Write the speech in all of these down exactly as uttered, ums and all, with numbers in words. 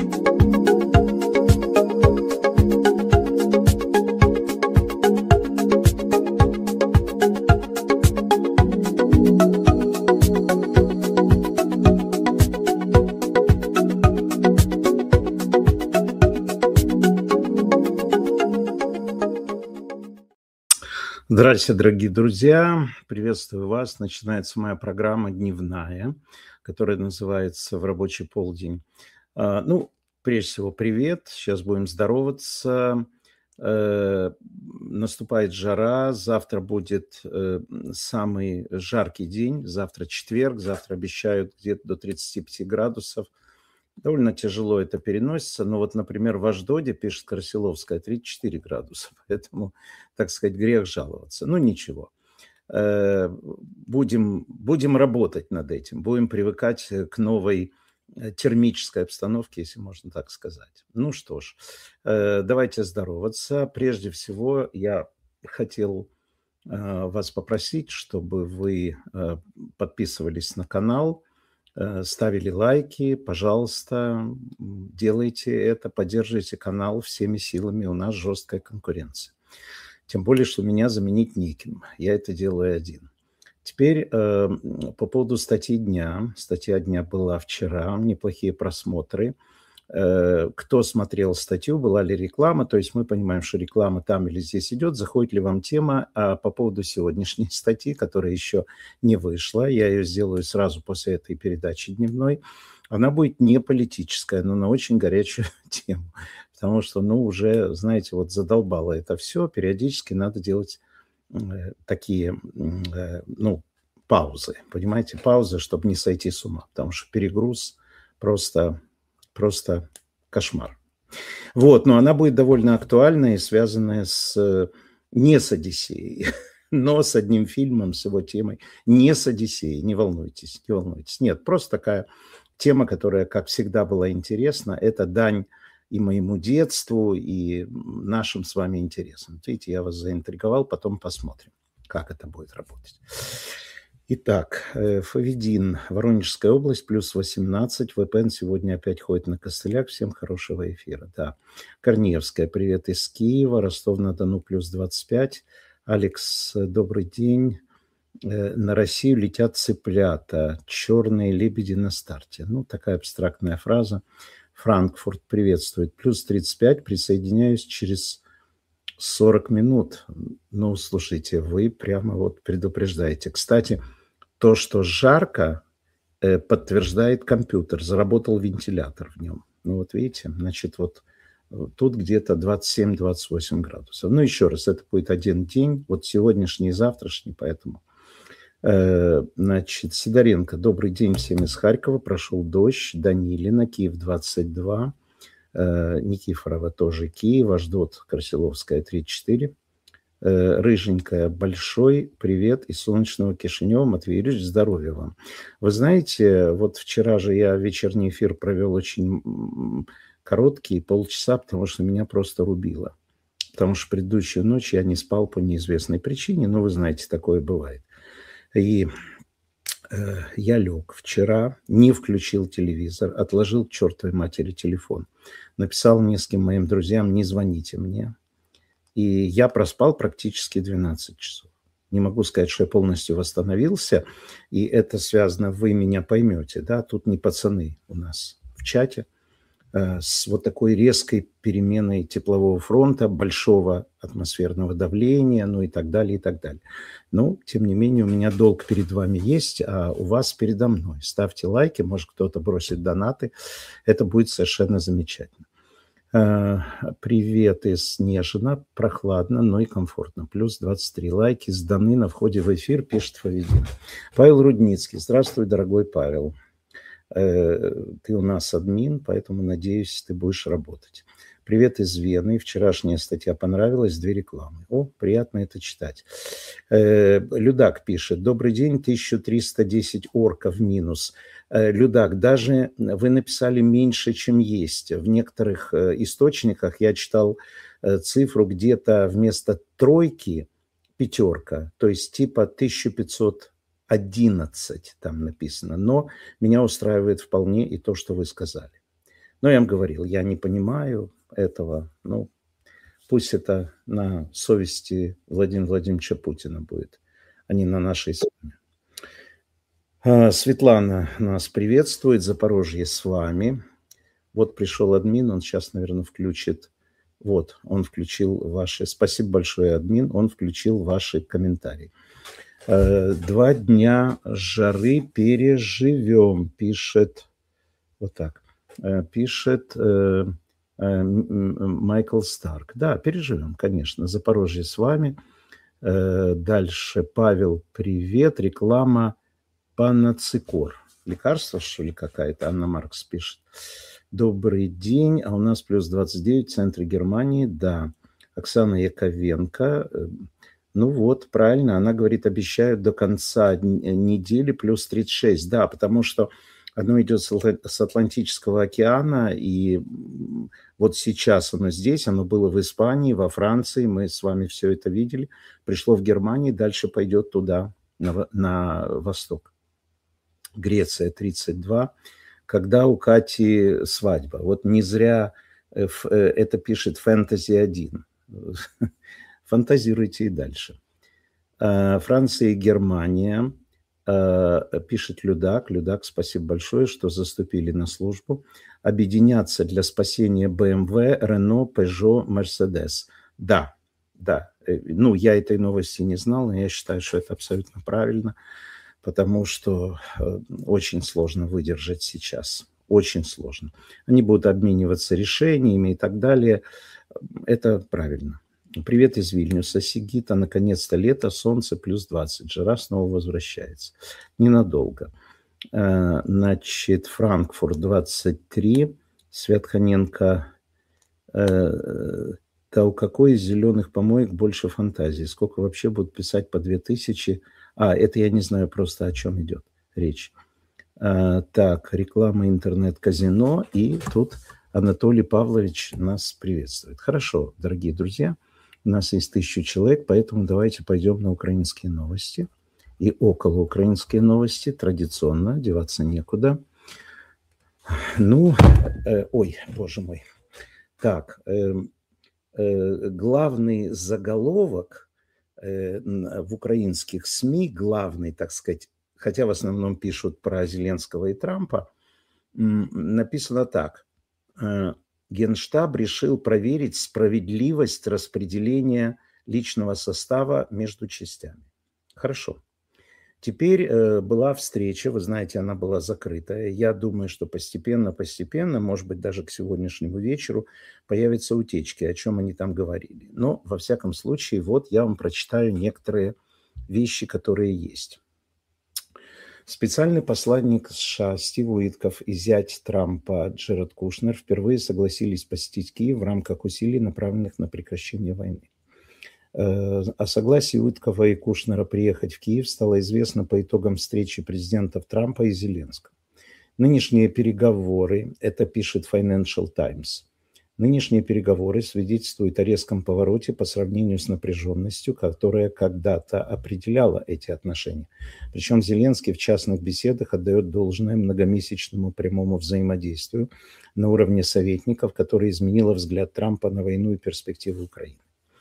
Здравствуйте, дорогие друзья! Приветствую вас. Начинается моя программа дневная, которая называется «В рабочий полдень». А, Ну, прежде всего, привет. Сейчас будем здороваться. Э, Наступает жара. Завтра будет э, самый жаркий день. Завтра четверг. Завтра обещают где-то до тридцати пяти градусов. Довольно тяжело это переносится. Но вот, например, в Аждоде, пишет Красиловская, тридцать четыре градуса. Поэтому, так сказать, грех жаловаться. Ну, ничего. Э, Будем, будем работать над этим. Будем привыкать э, к новой э, термической обстановке, если можно так сказать. Ну что ж, э, давайте здороваться. Прежде всего, я хотел э, вас попросить, чтобы вы э, подписывались на канал, э, ставили лайки, пожалуйста, м, делайте это, поддерживайте канал всеми силами, у нас жесткая конкуренция. Тем более, что меня заменить неким, я это делаю один. Теперь э, м, по поводу статьи дня. Статья дня была вчера, неплохие просмотры. Э, Кто смотрел статью, была ли реклама, то есть мы понимаем, что реклама там или здесь идет, заходит ли вам тема. А по поводу сегодняшней статьи, которая еще не вышла, я ее сделаю сразу после этой передачи дневной, она будет не политическая, но на очень горячую тему, потому что, ну, уже, знаете, вот задолбало это все, периодически надо делать э, такие, м, э, ну, паузы, понимаете, паузы, чтобы не сойти с ума, потому что перегруз просто, просто кошмар. Вот, но она будет довольно актуальная и связанная с, э, не с «Одиссеей», но с одним фильмом, с его темой. Не с «Одиссеей», не волнуйтесь, не волнуйтесь. Нет, просто такая тема, которая, как всегда, была интересна. Это дань и моему детству, и нашим с вами интересам. Вот видите, я вас заинтриговал, потом посмотрим, как это будет работать. Итак, э, Фавидин, Воронежская область, плюс восемнадцать. ВПН сегодня опять ходит на костылях. Всем хорошего эфира. Да. Корнеевская, привет из Киева. Ростов-на-Дону, плюс двадцать пять. Алекс, э, добрый день. Э, На Россию летят цыплята. Черные лебеди на старте. Ну, такая абстрактная фраза. Франкфурт приветствует. Плюс тридцать пять. Присоединяюсь через сорок минут. Ну, слушайте, вы прямо вот предупреждаете. Кстати, то, что жарко, э, подтверждает компьютер. Заработал вентилятор в нем. Ну, вот видите, значит, вот э, тут где-то двадцать семь - двадцать восемь градусов. Ну, еще раз, это будет один день, вот сегодняшний и завтрашний, поэтому... Э, Значит, Сидоренко, добрый день всем из Харькова. Прошел дождь. Данилина, Киев двадцать два. Э, Никифорова тоже Киев. Аждот, Красиловская тридцать четыре. Э, Рыженькая, большой привет из солнечного Кишинева. Матвей Юрьевич, здоровья вам. Вы знаете, вот вчера же я вечерний эфир провел очень м, короткий, полчаса, потому что меня просто рубило. Потому что предыдущую ночь я не спал по неизвестной причине, но вы знаете, такое бывает. И э, я лег вчера, не включил телевизор, отложил к чертовой матери телефон. Написал нескольким моим друзьям, не звоните мне. И я проспал практически двенадцать часов. Не могу сказать, что я полностью восстановился. И это связано, вы меня поймете, да, тут не пацаны у нас в чате. э, С вот такой резкой переменой теплового фронта, большого атмосферного давления, ну и так далее, и так далее. Но, тем не менее, у меня долг перед вами есть, а у вас передо мной. Ставьте лайки, может, кто-то бросит донаты. Это будет совершенно замечательно. Э, Привет из Снежина. Прохладно, но и комфортно. Плюс двадцать три лайки сданы на входе в эфир, пишет Фавидин. Павел Рудницкий. Здравствуй, дорогой Павел. Э, Ты у нас админ, поэтому, надеюсь, ты будешь работать. Привет из Вены. Вчерашняя статья понравилась, две рекламы. О, приятно это читать. Э, Людак пишет. Добрый день, тысяча триста десять орков минус. Э, Людак, даже вы написали меньше, чем есть. В некоторых э, источниках я читал э, цифру где-то вместо тройки пятерка, то есть типа тысяча пятьсот одиннадцать там написано. Но меня устраивает вполне и то, что вы сказали. Но я вам говорил, я не понимаю этого. Ну, пусть это на совести Владимира Владимировича Путина будет, а не на нашей с вами. А, Светлана нас приветствует. Запорожье с вами. Вот пришел админ, он сейчас, наверное, включит. Вот, он включил ваши... Спасибо большое, админ, он включил ваши комментарии. Э, Два дня жары переживем, пишет... Вот так. Э, Пишет э, э, м- м- Майкл Старк. Да, переживем, конечно. Запорожье с вами. Э, Дальше Павел, привет. Реклама Панацикор. Лекарство, что ли, какая-то? Анна Маркс пишет. Добрый день. А у нас плюс двадцать девять в центре Германии. Да. Оксана Яковенко. э, Ну вот, правильно. Она говорит, обещают до конца н- недели плюс тридцать шесть. Да, потому что оно идет с Атла- с Атлантического океана. И м, вот сейчас оно здесь. Оно было в Испании, во Франции. Мы с вами все это видели. Пришло в Германию. Дальше пойдет туда, на, во- на восток. Греция тридцать два. Когда у Кати свадьба? Вот не зря э, ф- э, это пишет Фэнтези один. Фантазируйте и дальше. Э, Франция и Германия. Э, Пишет Людак. Людак, спасибо большое, что заступили на службу. Объединяться для спасения бэ эм вэ, Renault, Peugeot, Mercedes. Да, да. Э, Ну, я этой новости не знал, но я считаю, что это абсолютно правильно, потому что э, очень сложно выдержать сейчас. Очень сложно. Они будут обмениваться решениями и так далее. Это правильно. Привет из Вильнюса, Сигита. Наконец-то лето, солнце, плюс двадцать. Жара снова возвращается. Ненадолго. Э, Значит, Франкфурт двадцать три. Святханенко. э, Да у какой из зеленых помоек больше фантазии? Сколько вообще будут писать по две тысячи? А, это я не знаю просто, о чем идет речь. А, так, реклама интернет-казино. И тут Анатолий Павлович нас приветствует. Хорошо, дорогие друзья, у нас есть тысяча человек, поэтому давайте пойдем на украинские новости. И около украинские новости традиционно, деваться некуда. Ну, э, ой, боже мой. Так, эм, э, главный заголовок э, н- в украинских СМИ, главный, так сказать, хотя в основном пишут про Зеленского и Трампа, м, написано так. Э, Генштаб решил проверить справедливость распределения личного состава между частями. Хорошо. Теперь э, была встреча, вы знаете, она была закрытая. Я думаю, что постепенно-постепенно, может быть, даже к сегодняшнему вечеру появятся утечки, о чем они там говорили. Но, во всяком случае, вот я вам прочитаю некоторые вещи, которые есть. Специальный посланник США Стив Уитков и зять Трампа Джеред Кушнер впервые согласились посетить Киев в рамках усилий, направленных на прекращение войны. Э, О согласии Уиткова и Кушнера приехать в Киев стало известно по итогам встречи президентов Трампа и Зеленского. Нынешние переговоры, это пишет Financial Times, нынешние переговоры свидетельствуют о резком повороте по сравнению с напряженностью, которая когда-то определяла эти отношения. Причем Зеленский в частных беседах отдает должное многомесячному прямому взаимодействию на уровне советников, которое изменило взгляд Трампа на войну и перспективы Украины.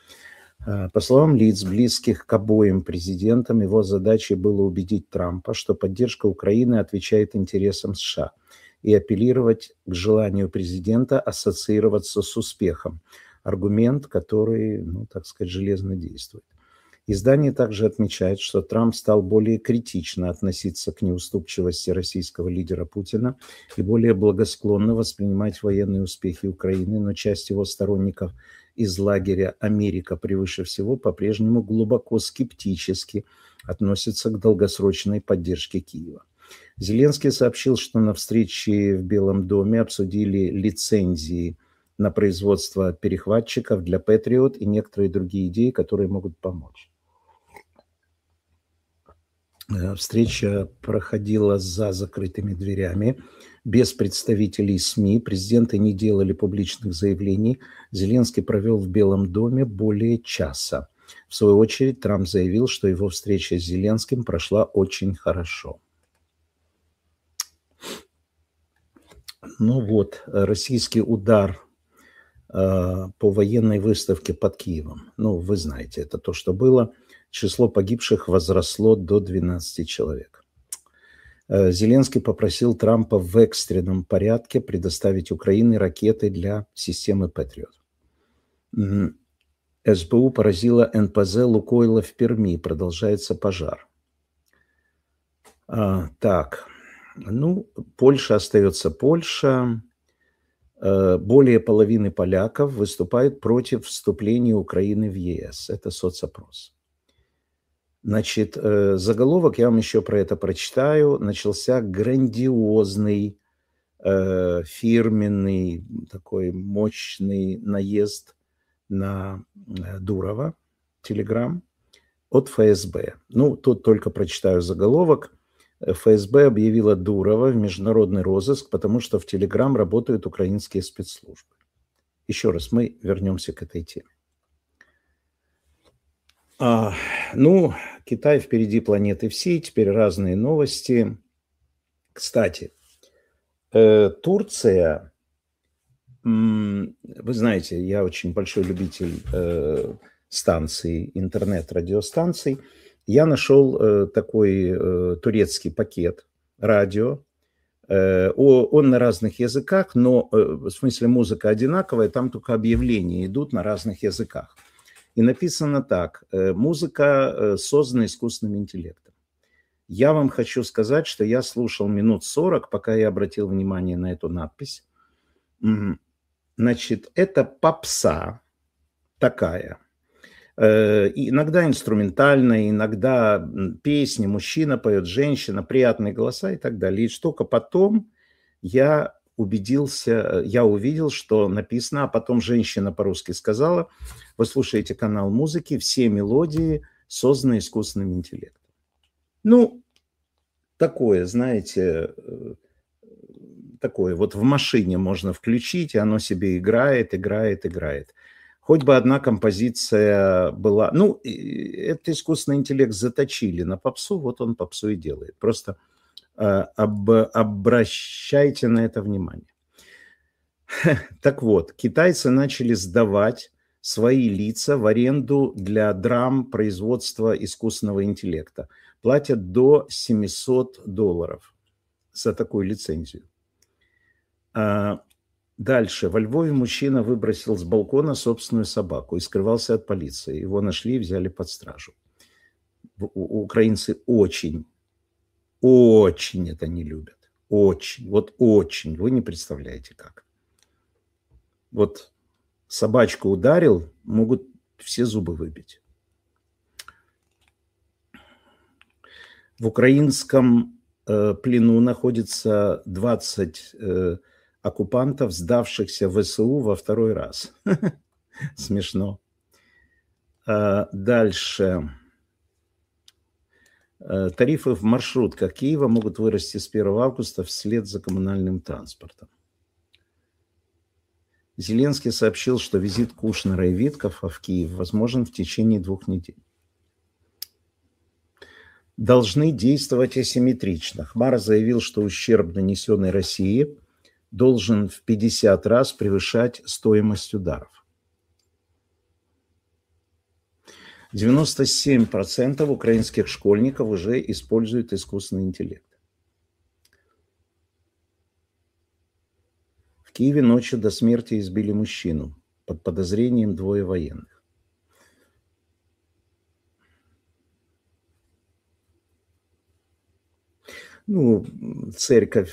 По словам лиц, близких к обоим президентам, его задачей было убедить Трампа, что поддержка Украины отвечает интересам США, и апеллировать к желанию президента ассоциироваться с успехом. Аргумент, который, ну, так сказать, железно действует. Издание также отмечает, что Трамп стал более критично относиться к неуступчивости российского лидера Путина и более благосклонно воспринимать военные успехи Украины, но часть его сторонников из лагеря «Америка превыше всего» по-прежнему глубоко скептически относятся к долгосрочной поддержке Киева. Зеленский сообщил, что на встрече в Белом доме обсудили лицензии на производство перехватчиков для Patriot и некоторые другие идеи, которые могут помочь. Встреча проходила за закрытыми дверями, без представителей СМИ. Президенты не делали публичных заявлений. Зеленский провел в Белом доме более часа. В свою очередь, Трамп заявил, что его встреча с Зеленским прошла очень хорошо. Ну вот, российский удар э, по военной выставке под Киевом. Ну, вы знаете, это то, что было. Число погибших возросло до двенадцати человек. Э, Зеленский попросил Трампа в экстренном порядке предоставить Украине ракеты для системы Патриот. М, СБУ поразила эн пэ зэ Лукойла в Перми. Продолжается пожар. А, так, ну, Польша остается Польша. Э, Более половины поляков выступают против вступления Украины в е эс. Это соцопрос. Значит, э, заголовок, я вам еще про это прочитаю. Начался грандиозный, э, фирменный, такой мощный наезд на э, Дурова, Телеграм, от эф эс бэ. Ну, тут только прочитаю заголовок. эф эс бэ объявила Дурова в международный розыск, потому что в Телеграм работают украинские спецслужбы. Еще раз, мы вернемся к этой теме. А, ну, Китай впереди планеты всей, теперь разные новости. Кстати, э, Турция, м, вы знаете, я очень большой любитель э, станций, интернет-радиостанций. Я нашел э, такой э, турецкий пакет радио. Э, о- он на разных языках, но э, в смысле музыка одинаковая, там только объявления идут на разных языках. И написано так: э, музыка э, создана искусственным интеллектом. Я вам хочу сказать, что я слушал минут сорок, пока я обратил внимание на эту надпись. М, Значит, это попса такая. Э, и иногда инструментальная, иногда м, песни, мужчина поет, женщина, приятные голоса и так далее. И только потом я убедился, э, я увидел, что написано, а потом женщина по-русски сказала: вы слушаете канал музыки, все мелодии созданы искусственным интеллектом. Ну, такое, знаете, э, такое вот в машине можно включить, и оно себе играет, играет, играет. Хоть бы одна композиция была. Ну, и это искусственный интеллект заточили на попсу, вот он попсу и делает. Просто э, об, обращайте на это внимание. Так вот, китайцы начали сдавать свои лица в аренду для драм производства искусственного интеллекта. Платят до семисот долларов за такую лицензию. А дальше. Во Львове мужчина выбросил с балкона собственную собаку и скрывался от полиции. Его нашли и взяли под стражу. У- у- Украинцы очень, очень это не любят. Очень, вот очень. Вы не представляете как. Вот собачку ударил, могут все зубы выбить. В украинском э, плену находится двадцать э, оккупантов, сдавшихся в эс у во второй раз. Смешно. А, дальше. Э, Тарифы в маршрутках Киева могут вырасти с первого августа вслед за коммунальным транспортом. Зеленский сообщил, что визит Кушнера и Виткофа в Киев возможен в течение двух недель. Должны действовать асимметрично. Хмара заявил, что ущерб, нанесенный России, должен в пятьдесят раз превышать стоимость ударов. девяносто семь процентов украинских школьников уже используют искусственный интеллект. В Киеве ночью до смерти избили мужчину. Под подозрением двое военных. Ну, церковь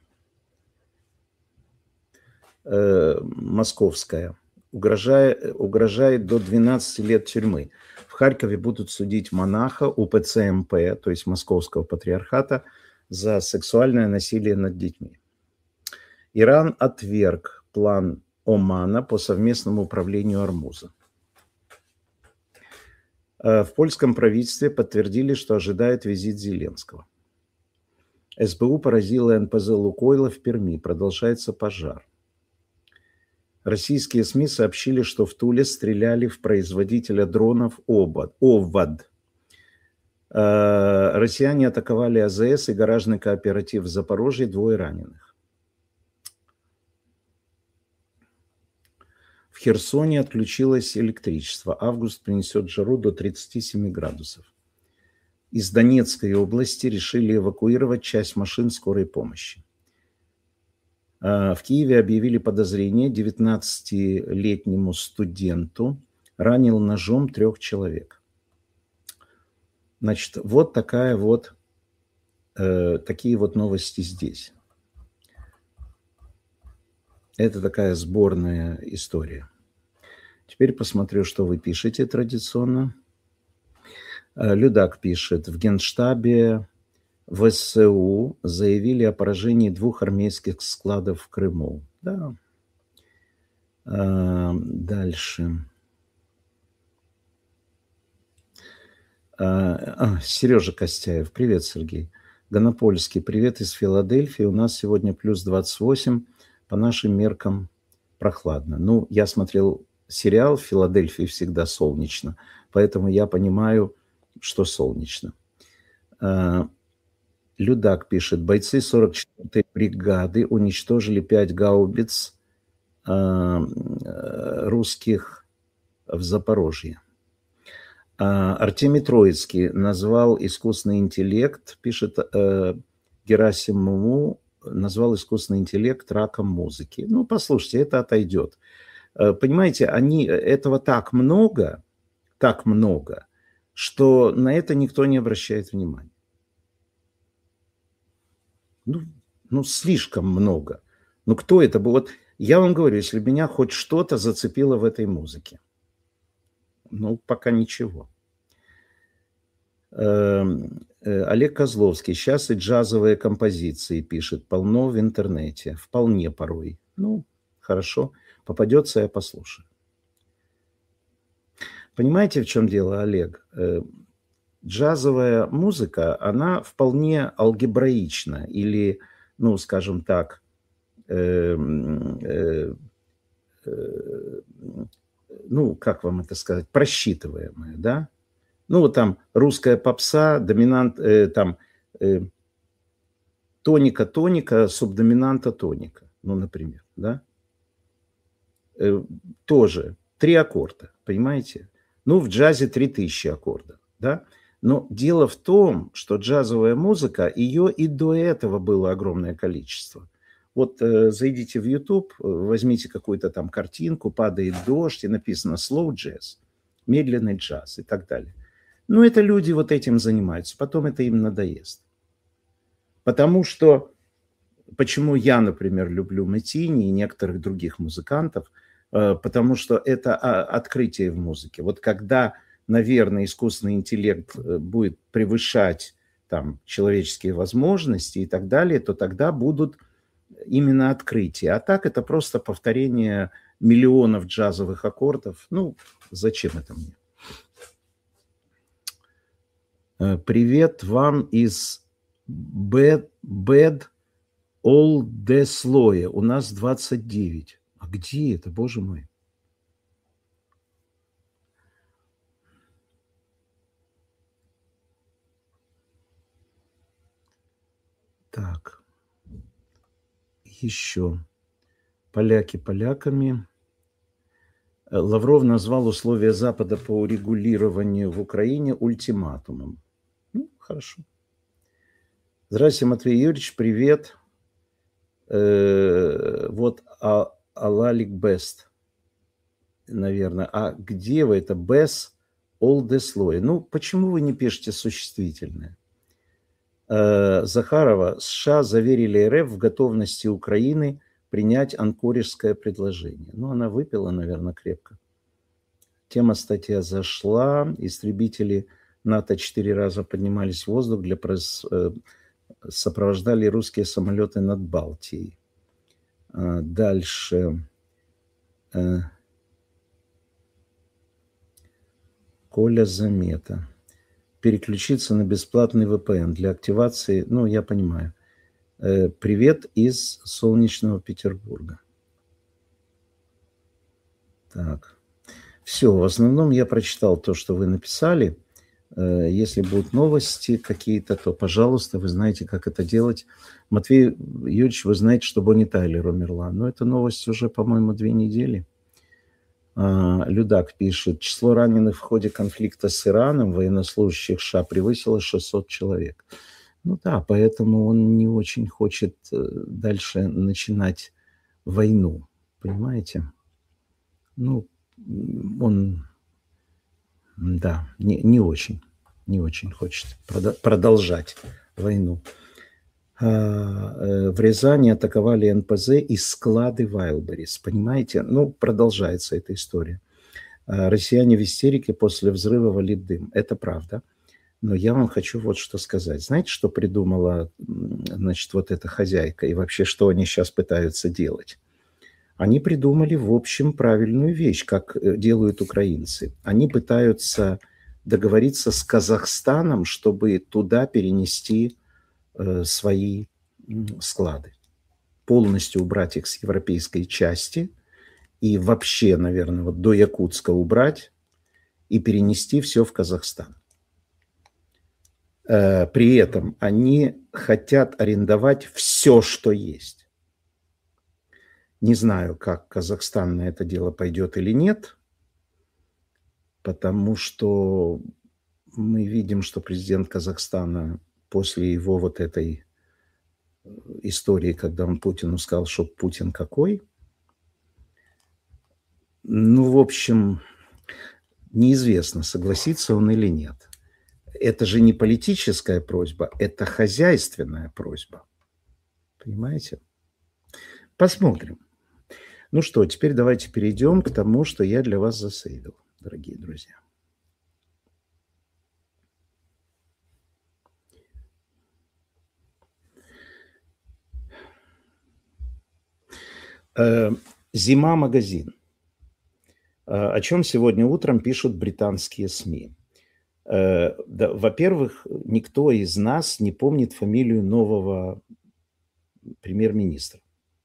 э, московская угрожает, угрожает до двенадцати лет тюрьмы. В Харькове будут судить монаха у пэ цэ эм пэ, то есть Московского патриархата, за сексуальное насилие над детьми. Иран отверг план Омана по совместному управлению Ормуза. В польском правительстве подтвердили, что ожидает визит Зеленского. эс бэ у поразила эн пэ зэ Лукойла в Перми. Продолжается пожар. Российские СМИ сообщили, что в Туле стреляли в производителя дронов ОВАД. Россияне атаковали а зэ эс и гаражный кооператив в Запорожье, двое раненых. Херсоне отключилось электричество. Август принесет жару до тридцати семи градусов. Из Донецкой области решили эвакуировать часть машин скорой помощи. В Киеве объявили подозрение: девятнадцатилетнему студенту ранил ножом трех человек. Значит, вот такая вот, э, такие вот новости здесь. Это такая сборная история. Теперь посмотрю, что вы пишете традиционно. Людак пишет: в Генштабе ВСУ заявили о поражении двух армейских складов в Крыму. Да. А, дальше. А, Сережа Костяев. Привет, Сергей. Гонопольский. Привет из Филадельфии. У нас сегодня плюс двадцать восемь. По нашим меркам прохладно. Ну, я смотрел сериал «В Филадельфии всегда солнечно», поэтому я понимаю, что солнечно. Людак пишет: бойцы сорок четвёртой бригады уничтожили пять гаубиц русских в Запорожье. Артемий Троицкий назвал искусственный интеллект, пишет Герасимову, назвал искусственный интеллект раком музыки. Ну, послушайте, это отойдет. Понимаете, они, этого так много, так много, что на это никто не обращает внимания. Ну, ну слишком много. Ну, кто это был? Вот я вам говорю, если меня хоть что-то зацепило в этой музыке. Ну, пока ничего. Олег Козловский. Сейчас и джазовые композиции пишет. Полно в интернете. Вполне порой. Ну, хорошо. Попадется, я послушаю. Понимаете, в чем дело, Олег? Джазовая музыка, она вполне алгебраична. Или, ну, скажем так, э, э, э, ну, как вам это сказать, просчитываемая, да? Ну, вот там русская попса, доминант, э, там э, тоника, тоника, субдоминанта, тоника, ну, например, да? Э, тоже три аккорда, понимаете? Ну, в джазе три тысячи аккордов, да? Но дело в том, что джазовая музыка, ее и до этого было огромное количество. Вот э, зайдите в YouTube, возьмите какую-то там картинку, падает дождь, и написано slow jazz, медленный джаз и так далее. Ну, это люди вот этим занимаются, потом это им надоест. Потому что, почему я, например, люблю Мэтини и некоторых других музыкантов, э, потому что это а, открытие в музыке. Вот когда, наверное, искусственный интеллект будет превышать там человеческие возможности и так далее, то тогда будут именно открытие. А так это просто повторение миллионов джазовых аккордов. Ну, зачем это мне? Привет вам из Bad, Bad Oldesloe. У нас двадцать девять. А где это, боже мой? Так. Еще. Поляки поляками. Лавров назвал условия Запада по урегулированию в Украине ультиматумом. Ну, хорошо. Здравствуйте, Матвей Юрьевич, привет. Э, вот а, Алалик Бест, наверное. А где вы это? Бес Олдеслой. Ну, почему вы не пишете существительное? Э, Захарова. США заверили РФ в готовности Украины принять анкорежское предложение. Ну, она выпила, наверное, крепко. Тема статья зашла. Истребители НАТО четыре раза поднимались в воздух, для прос... сопровождали русские самолеты над Балтией. Дальше. Коля Замета. Переключиться на бесплатный вэ пэ эн для активации. Ну, я понимаю. Привет из солнечного Петербурга. Так. Все, в основном я прочитал то, что вы написали. Если будут новости какие-то, то, пожалуйста, вы знаете, как это делать. Матвей Юрьевич, вы знаете, что Бонни Тайлер умерла. Но это новость уже, по-моему, две недели. А, Людак пишет, число раненых в ходе конфликта с Ираном военнослужащих США превысило шестьсот человек. Ну да, поэтому он не очень хочет э, дальше начинать войну, понимаете? Ну, м, он, да, не, не очень, не очень хочет прода- продолжать войну. А, э, В Рязани атаковали эн пэ зэ и склады Вайлдберрис, понимаете? Ну, продолжается эта история. А, Россияне в истерике после взрыва валит дым. Это правда. Но я вам хочу вот что сказать. Знаете, что придумала, м, значит, вот эта хозяйка и вообще, что они сейчас пытаются делать? Они придумали, в общем, правильную вещь, как э, делают украинцы. Они пытаются договориться с Казахстаном, чтобы туда перенести э, свои м, склады. Полностью убрать их с европейской части и вообще, наверное, вот до Якутска убрать и перенести все в Казахстан. Э, При этом они хотят арендовать все, что есть. Не знаю, как Казахстан на это дело пойдет или нет, потому что мы видим, что президент Казахстана после его вот этой э, истории, когда он Путину сказал, что Путин какой, ну, в общем, неизвестно, согласится он или нет. Это же не политическая просьба, это хозяйственная просьба. Понимаете? Посмотрим. Ну что, теперь давайте перейдем к тому, что я для вас засейвил, дорогие друзья. Э, Зима-магазин. Э, О чем сегодня утром пишут британские СМИ? Э, да, Во-первых, никто из нас не помнит фамилию нового премьер-министра.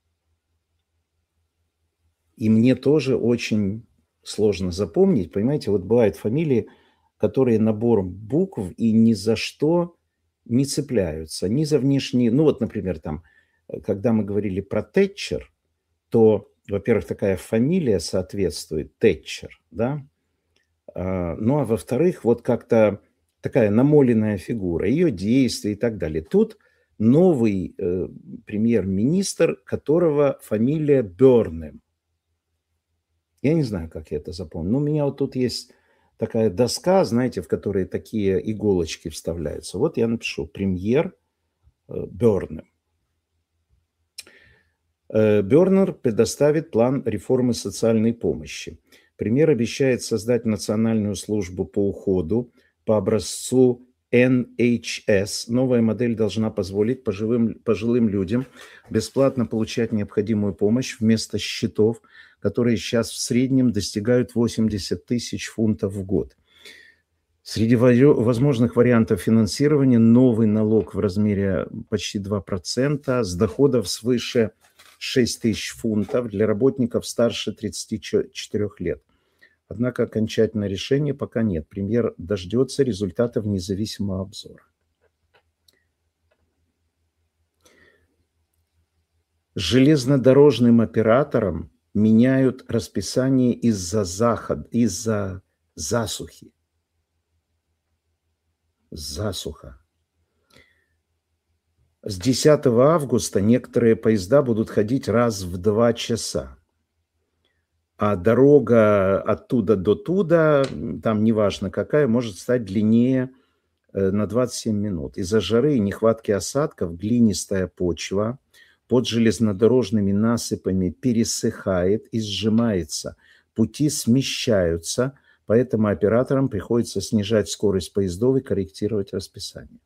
И мне тоже очень сложно запомнить. Понимаете, вот бывают фамилии, которые набором букв и ни за что не цепляются. Ни за внешние... Ну вот, например, там, э, когда мы говорили про Тэтчер, то, во-первых, такая фамилия соответствует, Тэтчер, да? А, ну, а во-вторых, вот как-то такая намоленная фигура, ее действия и так далее. Тут новый э, премьер-министр, которого фамилия Бёрнем. Я не знаю, как я это запомнил. Но у меня вот тут есть такая доска, знаете, в которой такие иголочки вставляются. Вот я напишу премьер э, Бёрнем. Э, Бёрнер предоставит план реформы социальной помощи. Премьер обещает создать национальную службу по уходу по образцу эн эйч эс. Новая модель должна позволить пожилым, пожилым людям бесплатно получать необходимую помощь вместо счетов, которые сейчас в среднем достигают восемьдесят тысяч фунтов в год. Среди возможных вариантов финансирования новый налог в размере почти два процента с доходов свыше шесть тысяч фунтов для работников старше тридцати четырёх лет. Однако окончательное решение пока нет. Премьер дождется результатов независимого обзора. Железнодорожным операторам меняют расписание из-за заход, из-за засухи. Засуха. С десятого августа некоторые поезда будут ходить раз в два часа. А дорога оттуда до туда, там неважно какая, может стать длиннее э, на двадцать семь минут. Из-за жары и нехватки осадков глинистая почва под железнодорожными насыпами пересыхает и сжимается. Пути смещаются, поэтому операторам приходится снижать скорость поездов и корректировать расписание.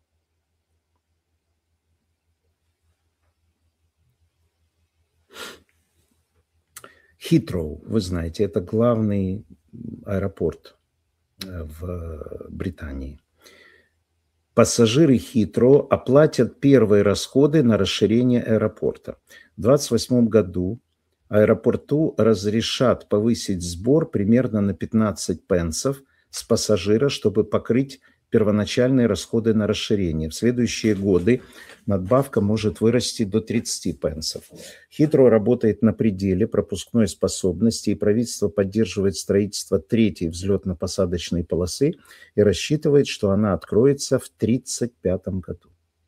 Хитроу, вы знаете, это главный аэропорт э, в Британии. Пассажиры Хитроу оплатят первые расходы на расширение аэропорта. В двадцать восьмом году аэропорту разрешат повысить сбор примерно на пятнадцать пенсов с пассажира, чтобы покрыть первоначальные расходы на расширение. В следующие годы надбавка может вырасти до тридцати пенсов. Хитро работает на пределе пропускной способности, и правительство поддерживает строительство третьей взлетно-посадочной полосы и рассчитывает, что она откроется в тридцать пятом году.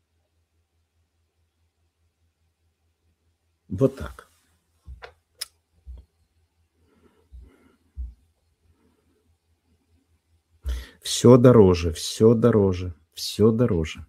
Вот так. Все дороже, все дороже, все дороже.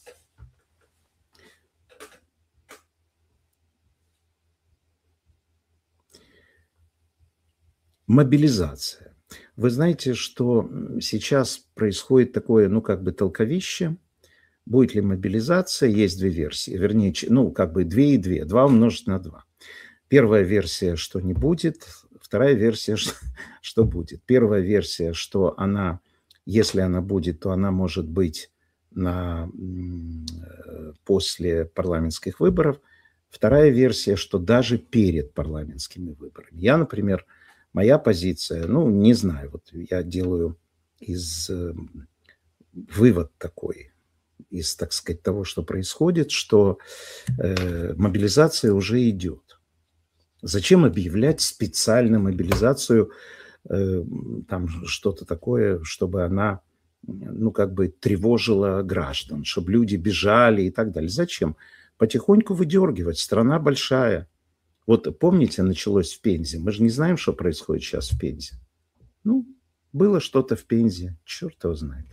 Мобилизация. Вы знаете, что сейчас происходит такое, ну, как бы толковище. Будет ли мобилизация? Есть две версии. Вернее, ну, как бы две и две. Два умножить на два. Первая версия, что не будет. Вторая версия, что, что будет. Первая версия, что она, если она будет, то она может быть на, после парламентских выборов. Вторая версия, что даже перед парламентскими выборами. Я, например, моя позиция, ну, не знаю, вот я делаю из э, вывод такой, из, так сказать, того, что происходит, что э, мобилизация уже идет. Зачем объявлять специально мобилизацию, э, там что-то такое, чтобы она, ну, как бы тревожила граждан, чтобы люди бежали и так далее. Зачем? Потихоньку выдергивать. Страна большая. Вот помните, началось в Пензе. Мы же не знаем, что происходит сейчас в Пензе. Ну, было что-то в Пензе. Черт его знает.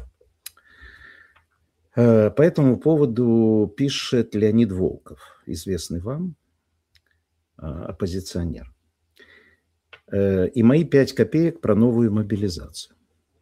По этому поводу пишет Леонид Волков, известный вам оппозиционер. И мои пять копеек про новую мобилизацию.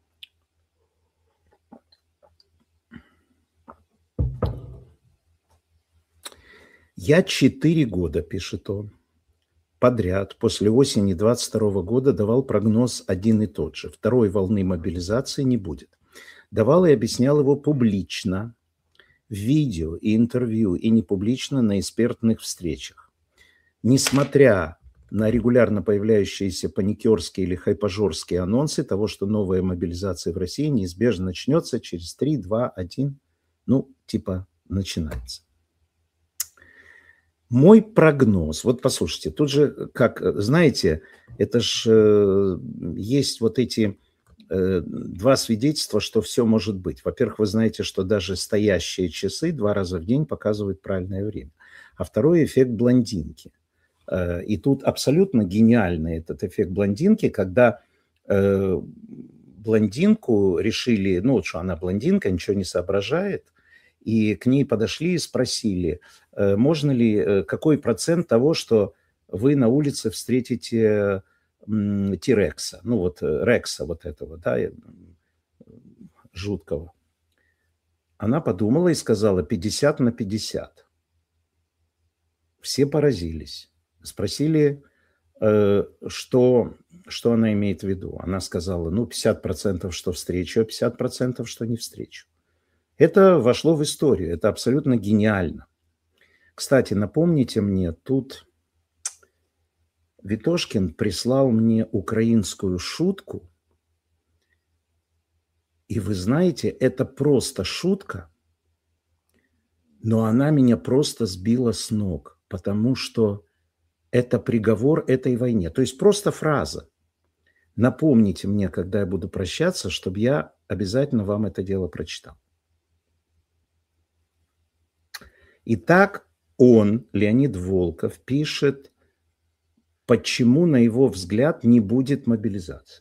Я четыре года, пишет он, подряд после осени двадцать второго года давал прогноз один и тот же. Второй волны мобилизации не будет. Давал и объяснял его публично, в видео и интервью, и не публично на экспертных встречах. Несмотря на регулярно появляющиеся паникерские или хайпажорские анонсы того, что новая мобилизация в России неизбежно начнется через три, два, один, ну, типа, начинается. Мой прогноз, вот послушайте, тут же, как, знаете, это же есть вот эти э, два свидетельства, что все может быть. Во-первых, вы знаете, что даже стоящие часы два раза в день показывают правильное время. А второй эффект блондинки. Э, и тут абсолютно гениальный этот эффект блондинки, когда э, блондинку решили, ну, вот что она блондинка, ничего не соображает, и к ней подошли и спросили, можно ли, какой процент того, что вы на улице встретите Тирекса, ну вот Рекса вот этого, да, жуткого. Она подумала и сказала пятьдесят на пятьдесят. Все поразились. Спросили, что, что она имеет в виду. Она сказала, ну, пятьдесят процентов, что встречу, а пятьдесят процентов, что не встречу. Это вошло в историю, это абсолютно гениально. Кстати, напомните мне, тут Витошкин прислал мне украинскую шутку, и вы знаете, это просто шутка, но она меня просто сбила с ног, потому что это приговор этой войне. То есть просто фраза. Напомните мне, когда я буду прощаться, чтобы я обязательно вам это дело прочитал. Итак, он, Леонид Волков, пишет, почему, на его взгляд, не будет мобилизации.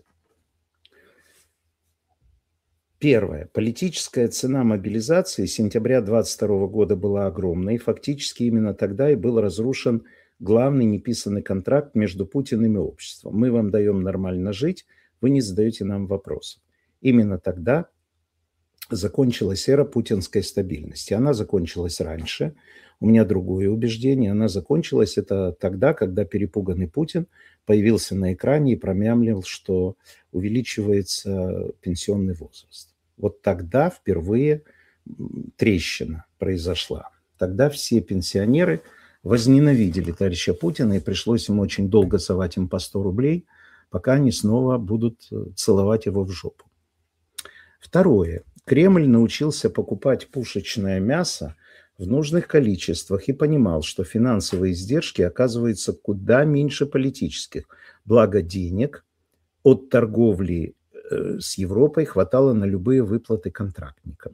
Первое. Политическая цена мобилизации с сентября двадцать второго года была огромной. Фактически именно тогда и был разрушен главный неписанный контракт между Путиным и обществом. Мы вам даем нормально жить, вы не задаете нам вопросов. Именно тогда закончилась эра путинской стабильности. Она закончилась раньше. У меня другое убеждение. Она закончилась это тогда, когда перепуганный Путин появился на экране и промямлил, что увеличивается пенсионный возраст. Вот тогда впервые трещина произошла. Тогда все пенсионеры возненавидели товарища Путина, и пришлось ему очень долго совать им по сто рублей, пока они снова будут целовать его в жопу. Второе. Кремль научился покупать пушечное мясо в нужных количествах и понимал, что финансовые издержки оказываются куда меньше политических. Благо денег от торговли э, с Европой хватало на любые выплаты контрактникам.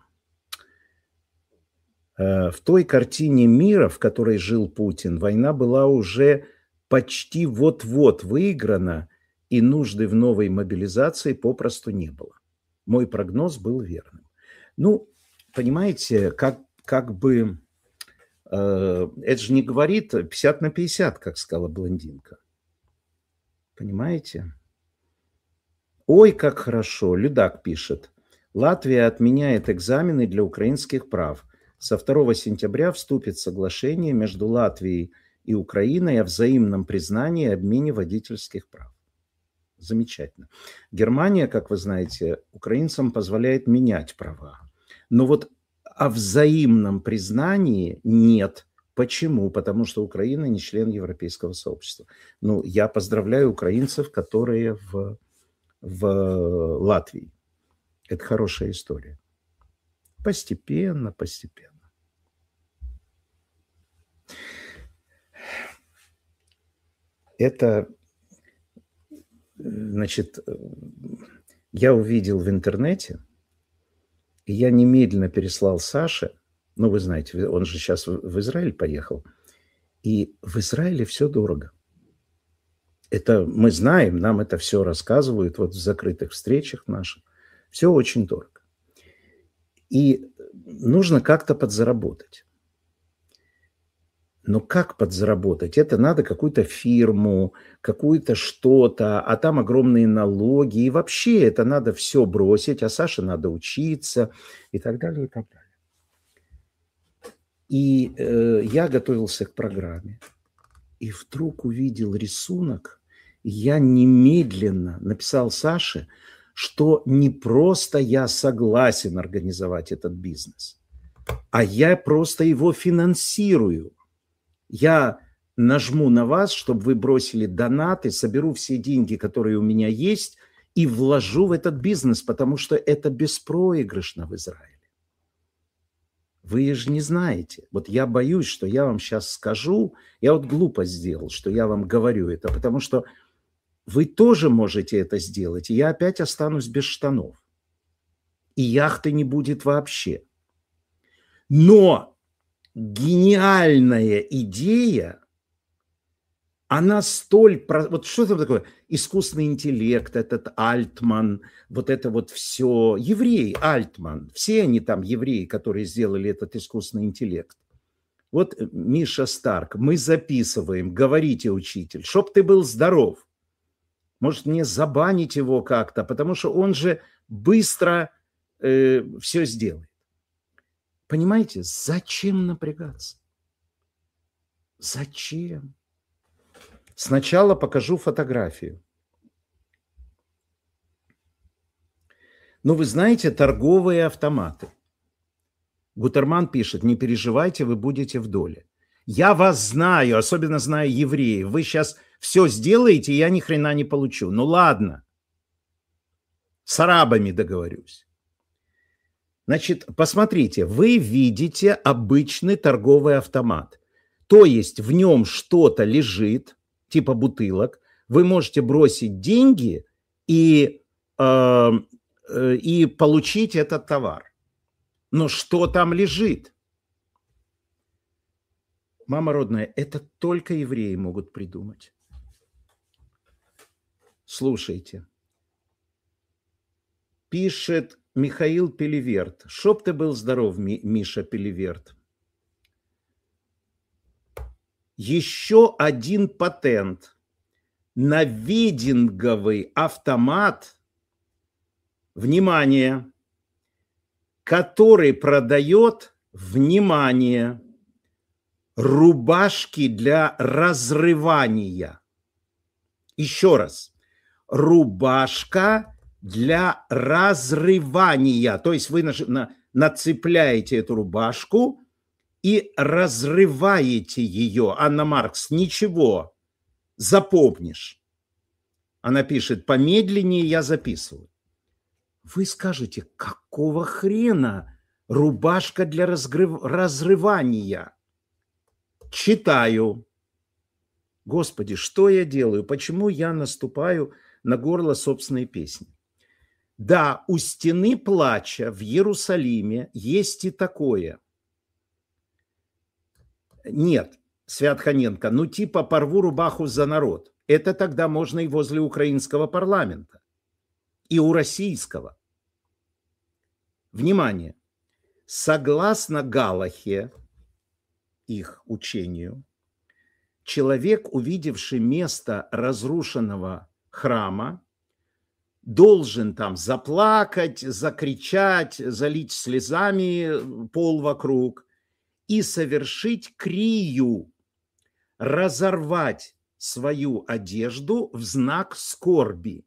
Э, в той картине мира, в которой жил Путин, война была уже почти вот-вот выиграна, и нужды в новой мобилизации попросту не было. Мой прогноз был верным. Ну, понимаете, как, как бы, э, это же не говорит пятьдесят на пятьдесят, как сказала блондинка. Понимаете? Ой, как хорошо. Людак пишет. Латвия отменяет экзамены для украинских прав. Со второго сентября вступит соглашение между Латвией и Украиной о взаимном признании и обмене водительских прав. Замечательно. Германия, как вы знаете, украинцам позволяет менять права. Но вот о взаимном признании нет. Почему? Потому что Украина не член Европейского сообщества. Ну, я поздравляю украинцев, которые в, в Латвии. Это хорошая история. Постепенно, постепенно. Это... Значит, я увидел в интернете, и я немедленно переслал Саше, ну, вы знаете, он же сейчас в Израиль поехал, и в Израиле все дорого. Это мы знаем, нам это все рассказывают вот в закрытых встречах наших. Все очень дорого. И нужно как-то подзаработать. Но как подзаработать? Это надо какую-то фирму, какую-то что-то, а там огромные налоги. И вообще это надо все бросить, а Саше надо учиться и так далее, и так далее. И э, я готовился к программе. И вдруг увидел рисунок, и я немедленно написал Саше, что не просто я согласен организовать этот бизнес, а я просто его финансирую. Я нажму на вас, чтобы вы бросили донаты, соберу все деньги, которые у меня есть, и вложу в этот бизнес, потому что это беспроигрышно в Израиле. Вы же не знаете. Вот я боюсь, что я вам сейчас скажу, я вот глупо сделал, что я вам говорю это, потому что вы тоже можете это сделать, и я опять останусь без штанов. И яхты не будет вообще. Но гениальная идея, она столь... Вот что там такое? Искусственный интеллект, этот Альтман, вот это вот все. Еврей, Альтман, все они там евреи, которые сделали этот искусственный интеллект. Вот Миша Старк, мы записываем, говорите, учитель, чтоб ты был здоров. Может, мне забанить его как-то, потому что он же быстро э, все сделает. Понимаете, зачем напрягаться? Зачем? Сначала покажу фотографию. Ну, вы знаете, торговые автоматы. Гутерман пишет, не переживайте, вы будете в доле. Я вас знаю, особенно знаю евреев. Вы сейчас все сделаете, и я ни хрена не получу. Ну, ладно. С арабами договорюсь. Значит, посмотрите, вы видите обычный торговый автомат. То есть в нем что-то лежит, типа бутылок. Вы можете бросить деньги и, э, э, и получить этот товар. Но что там лежит? Мама родная, это только евреи могут придумать. Слушайте. Пишет Михаил Пелеверт. Чтоб ты был здоров, Миша Пелеверт. Еще один патент на вединговый автомат, внимание, который продает, внимание, рубашки для разрывания. Еще раз. Рубашка для разрывания. То есть вы на, на, нацепляете эту рубашку и разрываете ее. Анна Маркс, ничего, запомнишь. Она пишет, помедленнее я записываю. Вы скажете, какого хрена рубашка для разгрыв... разрывания? Читаю. Господи, что я делаю? Почему я наступаю на горло собственной песни? Да, у стены плача в Иерусалиме есть и такое. Нет, Свят-Хоненко, ну типа порву рубаху за народ. Это тогда можно и возле украинского парламента, и у российского. Внимание! Согласно Галахе, их учению, человек, увидевший место разрушенного храма, должен там заплакать, закричать, залить слезами пол вокруг и совершить крию, разорвать свою одежду в знак скорби.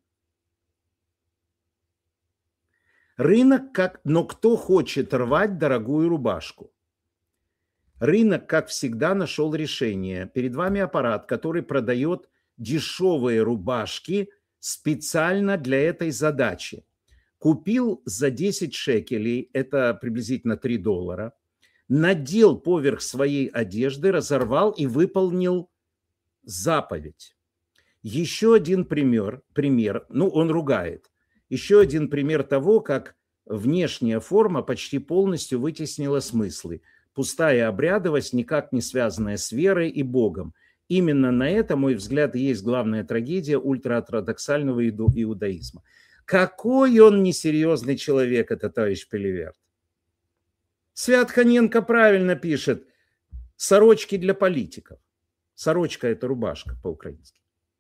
Рынок как... Но кто хочет рвать дорогую рубашку? Рынок, как всегда, нашел решение. Перед вами аппарат, который продает дешевые рубашки специально для этой задачи. Купил за десять шекелей, это приблизительно три доллара, надел поверх своей одежды, разорвал и выполнил заповедь. Еще один пример, пример, ну он ругает, еще один пример того, как внешняя форма почти полностью вытеснила смыслы. Пустая обрядовость, никак не связанная с верой и Богом. Именно на это, мой взгляд, и есть главная трагедия ультраортодоксального иудаизма. Какой он несерьезный человек, этот товарищ Пелеверт. Свят-Хоненко правильно пишет: сорочки для политиков. Сорочка – это рубашка по-украински.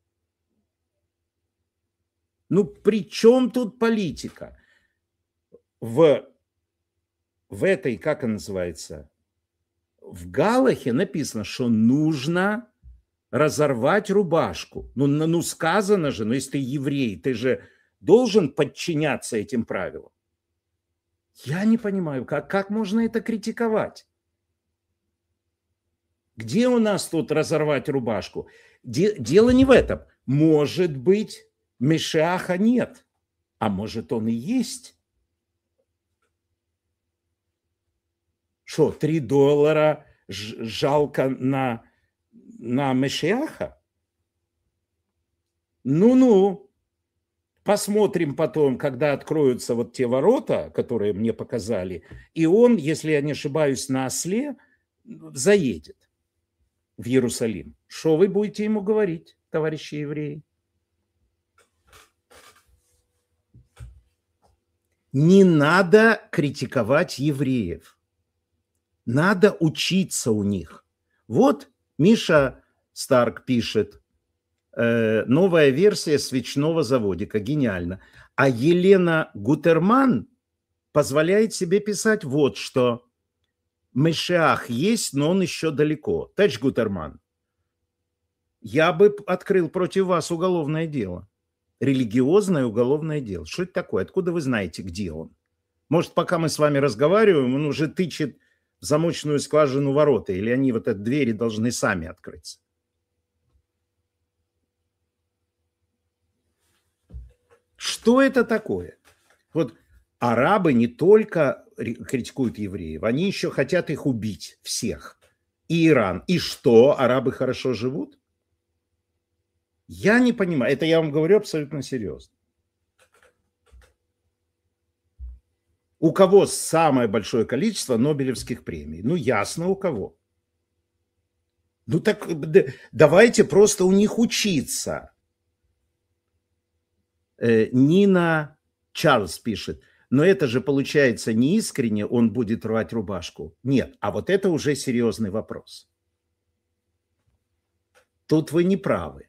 Ну, при чем тут политика? В, в этой, как она называется, в Галахе написано, что нужно разорвать рубашку. Ну, ну сказано же, ну если ты еврей, ты же должен подчиняться этим правилам. Я не понимаю, как, как можно это критиковать? Где у нас тут разорвать рубашку? Де, дело не в этом. Может быть, Мешиаха нет, а может он и есть. Что, три доллара жалко на, на Мешиаха? Ну-ну. Посмотрим потом, когда откроются вот те ворота, которые мне показали, и он, если я не ошибаюсь, на осле заедет в Иерусалим. Что вы будете ему говорить, товарищи евреи? Не надо критиковать евреев. Надо учиться у них. Вот Миша Старк пишет: новая версия свечного заводика. Гениально. А Елена Гутерман позволяет себе писать вот что. Мешиах есть, но он еще далеко. Товарищ Гутерман, я бы открыл против вас уголовное дело. Религиозное уголовное дело. Что это такое? Откуда вы знаете, где он? Может, пока мы с вами разговариваем, он уже тычет в замочную скважину ворота, или они вот эти двери должны сами открыться? Что это такое? Вот арабы не только критикуют евреев, они еще хотят их убить, всех. И Иран. И что, арабы хорошо живут? Я не понимаю. Это я вам говорю абсолютно серьезно. У кого самое большое количество Нобелевских премий? Ну, ясно, у кого. Ну, так давайте просто у них учиться. Нина Чарльз пишет: но это же получается не искренне, он будет рвать рубашку. Нет, а вот это уже серьезный вопрос. Тут вы не правы.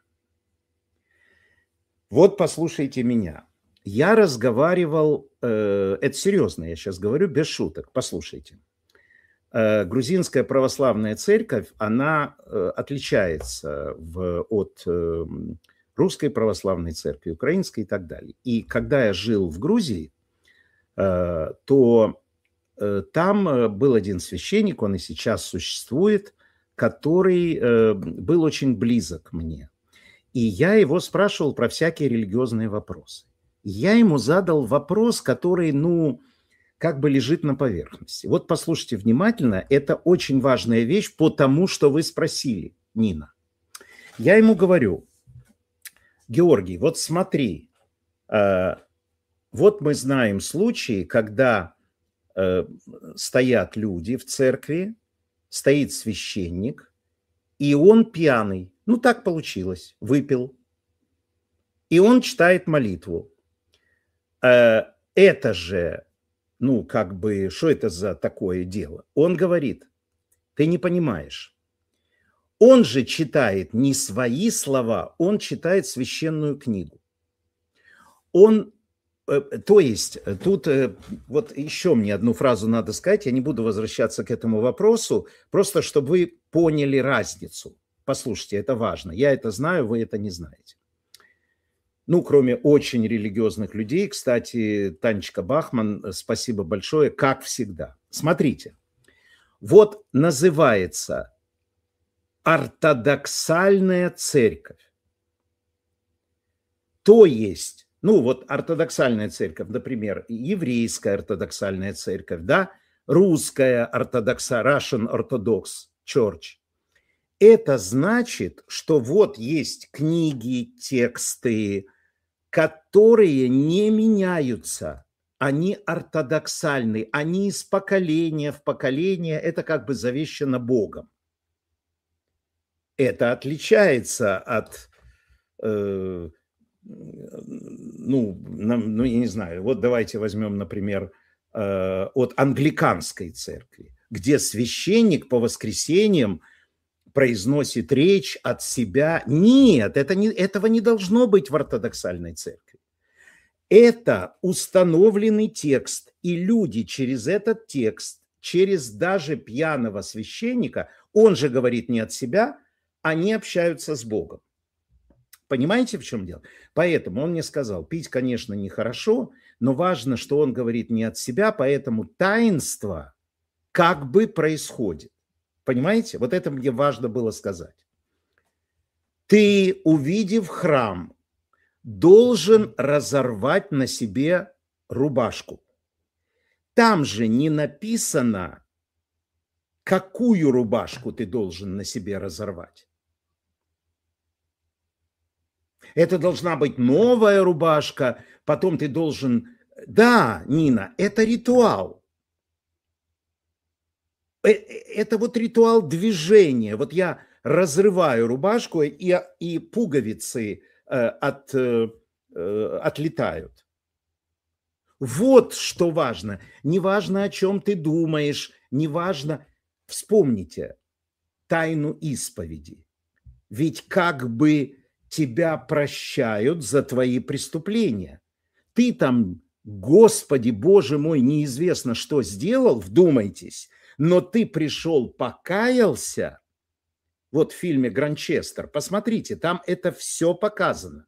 Вот послушайте меня. Я разговаривал, э, это серьезно, я сейчас говорю, без шуток, послушайте. Э, грузинская православная церковь, она э, отличается в, от... Э, русской православной церкви, украинской и так далее. И когда я жил в Грузии, то там был один священник, он и сейчас существует, который был очень близок мне. И я его спрашивал про всякие религиозные вопросы. я ему задал вопрос, который, ну, как бы лежит на поверхности. Вот послушайте внимательно, это очень важная вещь по тому, что вы спросили, Нина. Я ему говорю: Георгий, вот смотри, э, вот мы знаем случаи, когда э, стоят люди в церкви, стоит священник, и он пьяный. Ну, так получилось, выпил. И он читает молитву. Э, это же, ну, как бы, что это за такое дело? Он говорит: ты не понимаешь. Он же читает не свои слова, он читает священную книгу. Он, э, то есть, тут э, вот еще мне одну фразу надо сказать, я не буду возвращаться к этому вопросу, просто чтобы вы поняли разницу. Послушайте, это важно. Я это знаю, вы это не знаете. Ну, кроме очень религиозных людей, кстати, Танечка Бахман, спасибо большое, как всегда. Смотрите, вот называется ортодоксальная церковь. То есть, ну вот ортодоксальная церковь, например, еврейская ортодоксальная церковь, да, русская ортодокса, Russian Orthodox Church. Это значит, что вот есть книги, тексты, которые не меняются. Они ортодоксальны, они из поколения в поколение, это как бы завещано Богом. Это отличается от, э, ну, ну, я не знаю, вот давайте возьмем, например, э, от англиканской церкви, где священник по воскресеньям произносит речь от себя. Нет, это не, этого не должно быть в ортодоксальной церкви. Это установленный текст, и люди через этот текст, через даже пьяного священника, он же говорит не от себя, они общаются с Богом. Понимаете, в чем дело? Поэтому он мне сказал, пить, конечно, нехорошо, но важно, что он говорит не от себя, поэтому таинство как бы происходит. Понимаете? Вот это мне важно было сказать. Ты, увидев храм, должен разорвать на себе рубашку. Там же не написано, какую рубашку ты должен на себе разорвать. Это должна быть новая рубашка, потом ты должен... Да, Нина, это ритуал. Это вот ритуал движения. Вот я разрываю рубашку, и, и пуговицы э, от, э, отлетают. Вот что важно. Не важно, о чем ты думаешь, не важно. Вспомните тайну исповеди. Ведь как бы тебя прощают за твои преступления. Ты там, Господи, Боже мой, неизвестно, что сделал, вдумайтесь, но ты пришел, покаялся. Вот в фильме «Гранчестер», посмотрите, там это все показано.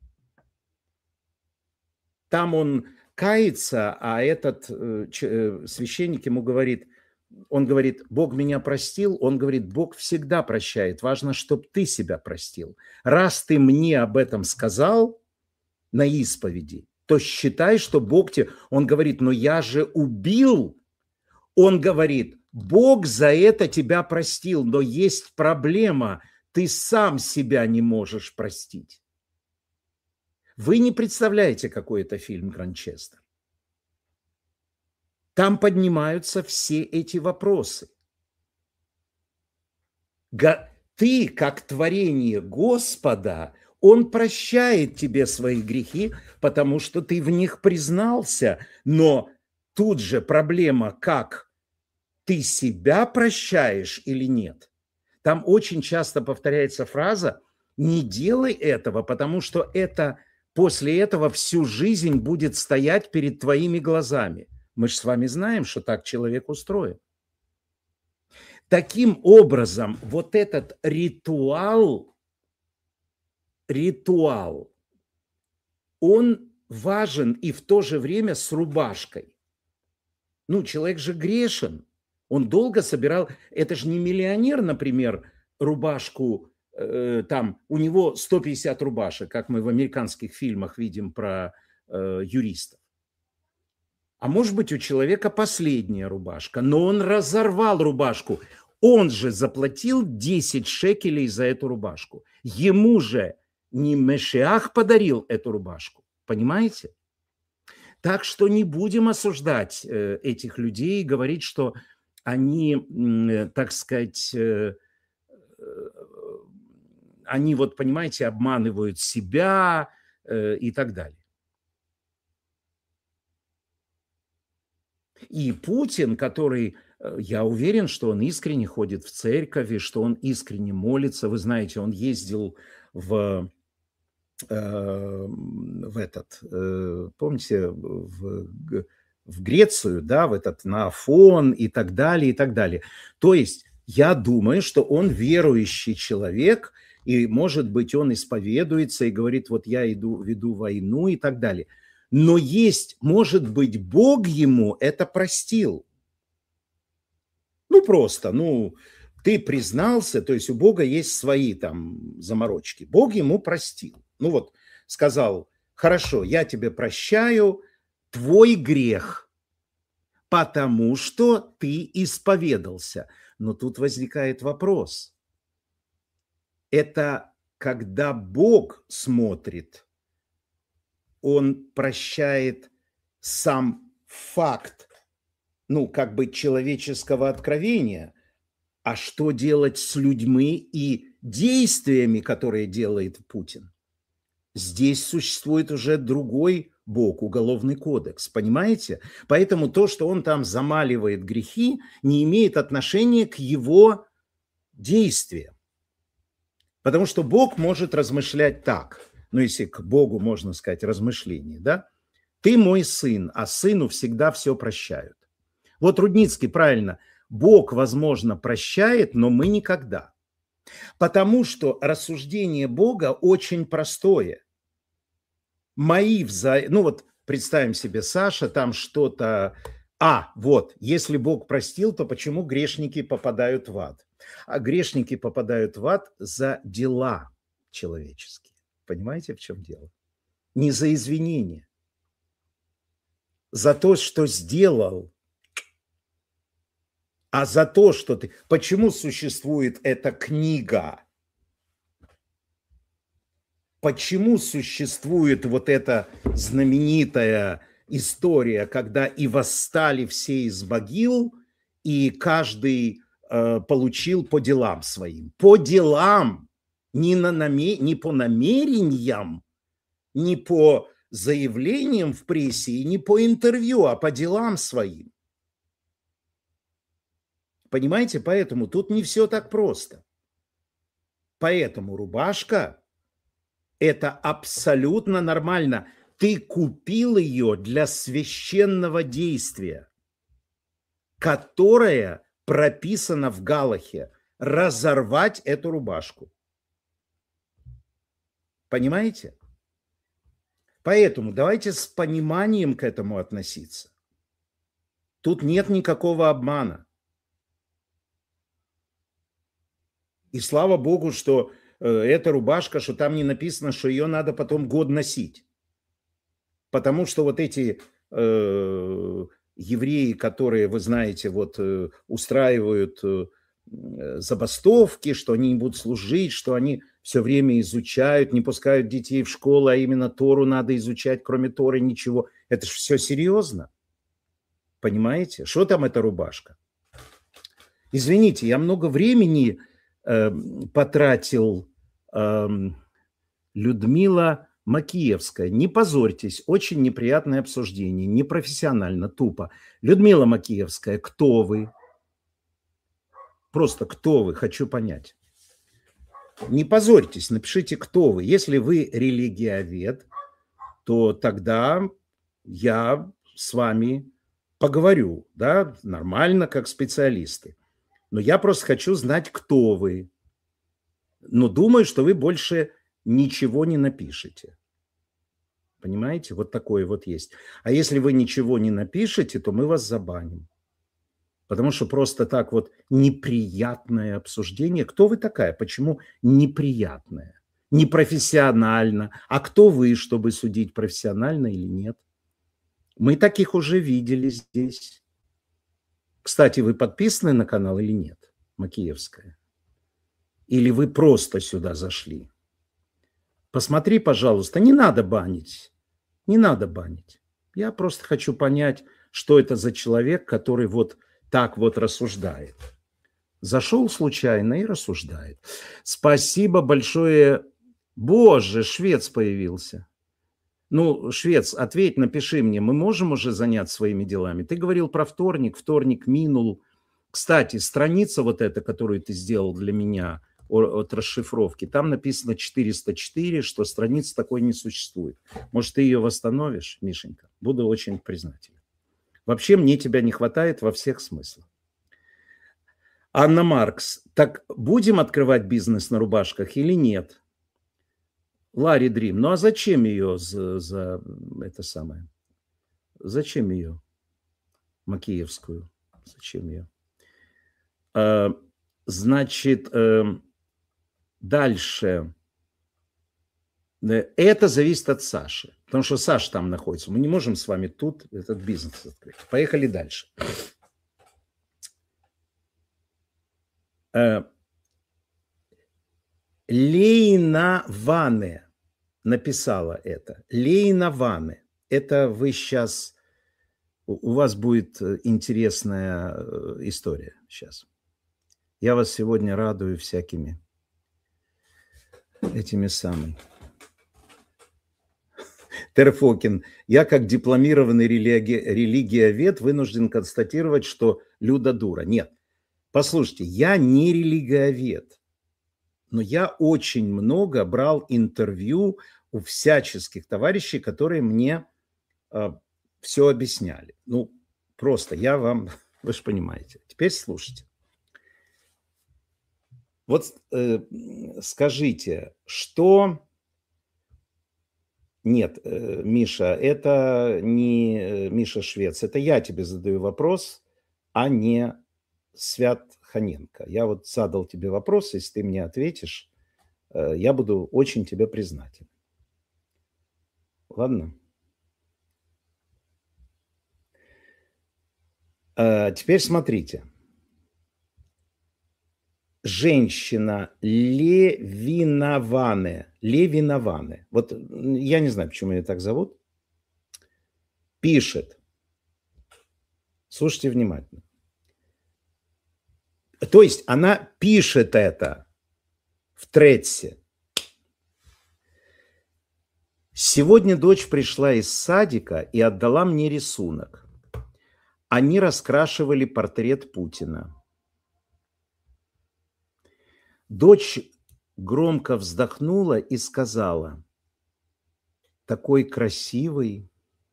Там он кается, а этот э, священник ему говорит, он говорит, Бог меня простил, он говорит, Бог всегда прощает, важно, чтобы ты себя простил. Раз ты мне об этом сказал на исповеди, то считай, что Бог тебе... Он говорит, но я же убил. Он говорит, Бог за это тебя простил, но есть проблема, ты сам себя не можешь простить. Вы не представляете, какой это фильм «Гранчестер». Там поднимаются все эти вопросы. Ты, как творение Господа, Он прощает тебе свои грехи, потому что ты в них признался. Но тут же проблема, как ты себя прощаешь или нет. Там очень часто повторяется фраза «не делай этого, потому что это после этого всю жизнь будет стоять перед твоими глазами». Мы же с вами знаем, что так человек устроен. Таким образом, вот этот ритуал, ритуал, он важен и в то же время с рубашкой. Ну, человек же грешен. Он долго собирал, это же не миллионер, например, рубашку, э, там, у него сто пятьдесят рубашек, как мы в американских фильмах видим про э, юристов. А может быть, у человека последняя рубашка, но он разорвал рубашку. Он же заплатил десять шекелей за эту рубашку. Ему же не Машиах подарил эту рубашку. Понимаете? Так что не будем осуждать э, этих людей и говорить, что они, э, так сказать, э, э, они, вот понимаете, обманывают себя э, и так далее. И Путин, который, э, я уверен, что он искренне ходит в церковь, и что он искренне молится. Вы знаете, он ездил в, э, в этот, э, помните, в, Г- в Грецию, да, в этот, на Афон и так далее, и так далее. То есть я думаю, что он верующий человек, и, может быть, он исповедуется и говорит, вот я иду, веду войну и так далее. Но есть, может быть, Бог ему это простил. Ну, просто, ну, ты признался, то есть у Бога есть свои там заморочки. Бог ему простил. Ну вот, сказал, хорошо, я тебе прощаю твой грех, потому что ты исповедался. Но тут возникает вопрос. Это когда Бог смотрит, он прощает сам факт, ну, как бы человеческого откровения, а что делать с людьми и действиями, которые делает Путин? Здесь существует уже другой Бог, уголовный кодекс, понимаете? Поэтому то, что он там замаливает грехи, не имеет отношения к его действиям. Потому что Бог может размышлять так, ну, если к Богу можно сказать размышление, да? Ты мой сын, а сыну всегда все прощают. Вот Рудницкий правильно, Бог, возможно, прощает, но мы никогда. Потому что рассуждение Бога очень простое. Мои вза... Ну вот представим себе, Саша, там что-то... А, вот, если Бог простил, то почему грешники попадают в ад? А грешники попадают в ад за дела человеческие. Понимаете, в чем дело? Не за извинения. За то, что сделал, а за то, что ты... Почему существует эта книга? Почему существует вот эта знаменитая история, когда и восстали все из могил, и каждый э, получил по делам своим? По делам, не, на наме... не по намерениям, не по заявлениям в прессе, и не по интервью, а по делам своим. Понимаете, поэтому тут не все так просто. Поэтому рубашка – это абсолютно нормально. Ты купил ее для священного действия, которое прописано в Галахе – разорвать эту рубашку. Понимаете? Поэтому давайте с пониманием к этому относиться. Тут нет никакого обмана. И слава Богу, что э, эта рубашка, что там не написано, что ее надо потом год носить. Потому что вот эти э, евреи, которые, вы знаете, вот э, устраивают э, забастовки, что они не будут служить, что они все время изучают, не пускают детей в школу, а именно Тору надо изучать, кроме Торы ничего. Это же все серьезно. Понимаете? Что там эта рубашка? Извините, я много времени... потратил э, Людмила Макиевская. Не позорьтесь, очень неприятное обсуждение, непрофессионально, тупо. Людмила Макиевская, кто вы? Просто кто вы, хочу понять. Не позорьтесь, напишите, кто вы. Если вы религиовед, то тогда я с вами поговорю, да, нормально, как специалисты. Но я просто хочу знать, кто вы. Но думаю, что вы больше ничего не напишете. Понимаете? Вот такое вот есть. А если вы ничего не напишете, то мы вас забаним. Потому что просто так вот неприятное обсуждение. Кто вы такая? Почему неприятное? непрофессионально. А кто вы, чтобы судить, профессионально или нет? Мы таких уже видели здесь. Кстати, вы подписаны на канал или нет, Макеевская? Или вы просто сюда зашли? Посмотри, пожалуйста, не надо банить. Не надо банить. Я просто хочу понять, что это за человек, который вот так вот рассуждает. Зашел случайно и рассуждает. Спасибо большое. Боже, швец появился. Ну, швец, ответь, напиши мне, мы можем уже заняться своими делами? Ты говорил про вторник, вторник минул. Кстати, страница вот эта, которую ты сделал для меня от расшифровки, там написано четыреста четыре, что страницы такой не существует. Может, ты ее восстановишь, Мишенька? Буду очень признателен. Вообще, мне тебя не хватает во всех смыслах. Анна Маркс, так будем открывать бизнес на рубашках или нет? Ларри Дрим, ну а зачем ее за, за это самое? Зачем ее? Макеевскую. Зачем ее? А, значит, дальше. Это зависит от Саши. Потому что Саша там находится. Мы не можем с вами тут этот бизнес открыть. Поехали дальше. Лейна Ване написала это. Лейна Ване. Это вы сейчас... У вас будет интересная история сейчас. Я вас сегодня радую всякими этими самыми. Терфокин. Я, как дипломированный религи... религиовед, вынужден констатировать, что Люда дура. Нет. Послушайте, я не религиовед, но я очень много брал интервью у всяческих товарищей, которые мне э, все объясняли. Ну, просто я вам, вы же понимаете. Теперь слушайте. Вот э, скажите, что... Нет, э, Миша, это не э, Миша Швец, это я тебе задаю вопрос, а не Свят Ханенко. Я вот задал тебе вопрос, если ты мне ответишь, э, я буду очень тебе признателен. Ладно? Э, теперь смотрите. Женщина Левиноване, Левиноване, вот я не знаю, почему ее так зовут, пишет, слушайте внимательно, то есть она пишет это в Тредсе. Сегодня дочь пришла из садика и отдала мне рисунок. Они раскрашивали портрет Путина. Дочь громко вздохнула и сказала: такой красивый.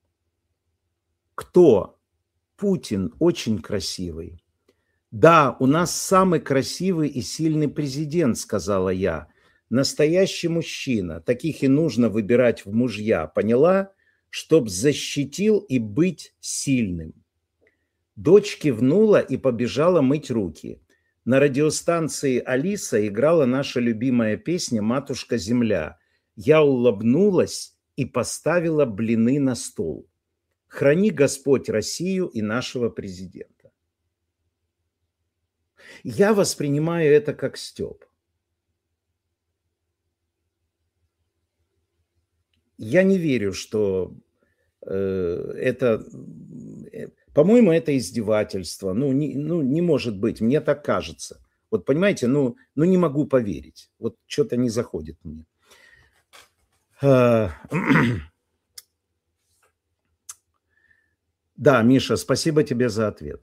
Кто? Путин очень красивый. Да, у нас самый красивый и сильный президент, сказала я. Настоящий мужчина. Таких и нужно выбирать в мужья. Поняла? Чтоб защитил и быть сильным. Дочь кивнула и побежала мыть руки. На радиостанции Алиса играла наша любимая песня «Матушка Земля». Я улыбнулась и поставила блины на стол. Храни Господь Россию и нашего президента. Я воспринимаю это как стёб. Я не верю, что э, это... По-моему, это издевательство. Ну не, ну, не может быть, мне так кажется. Вот понимаете, ну, ну не могу поверить. Вот что-то не заходит мне. Да, Миша, спасибо тебе за ответ.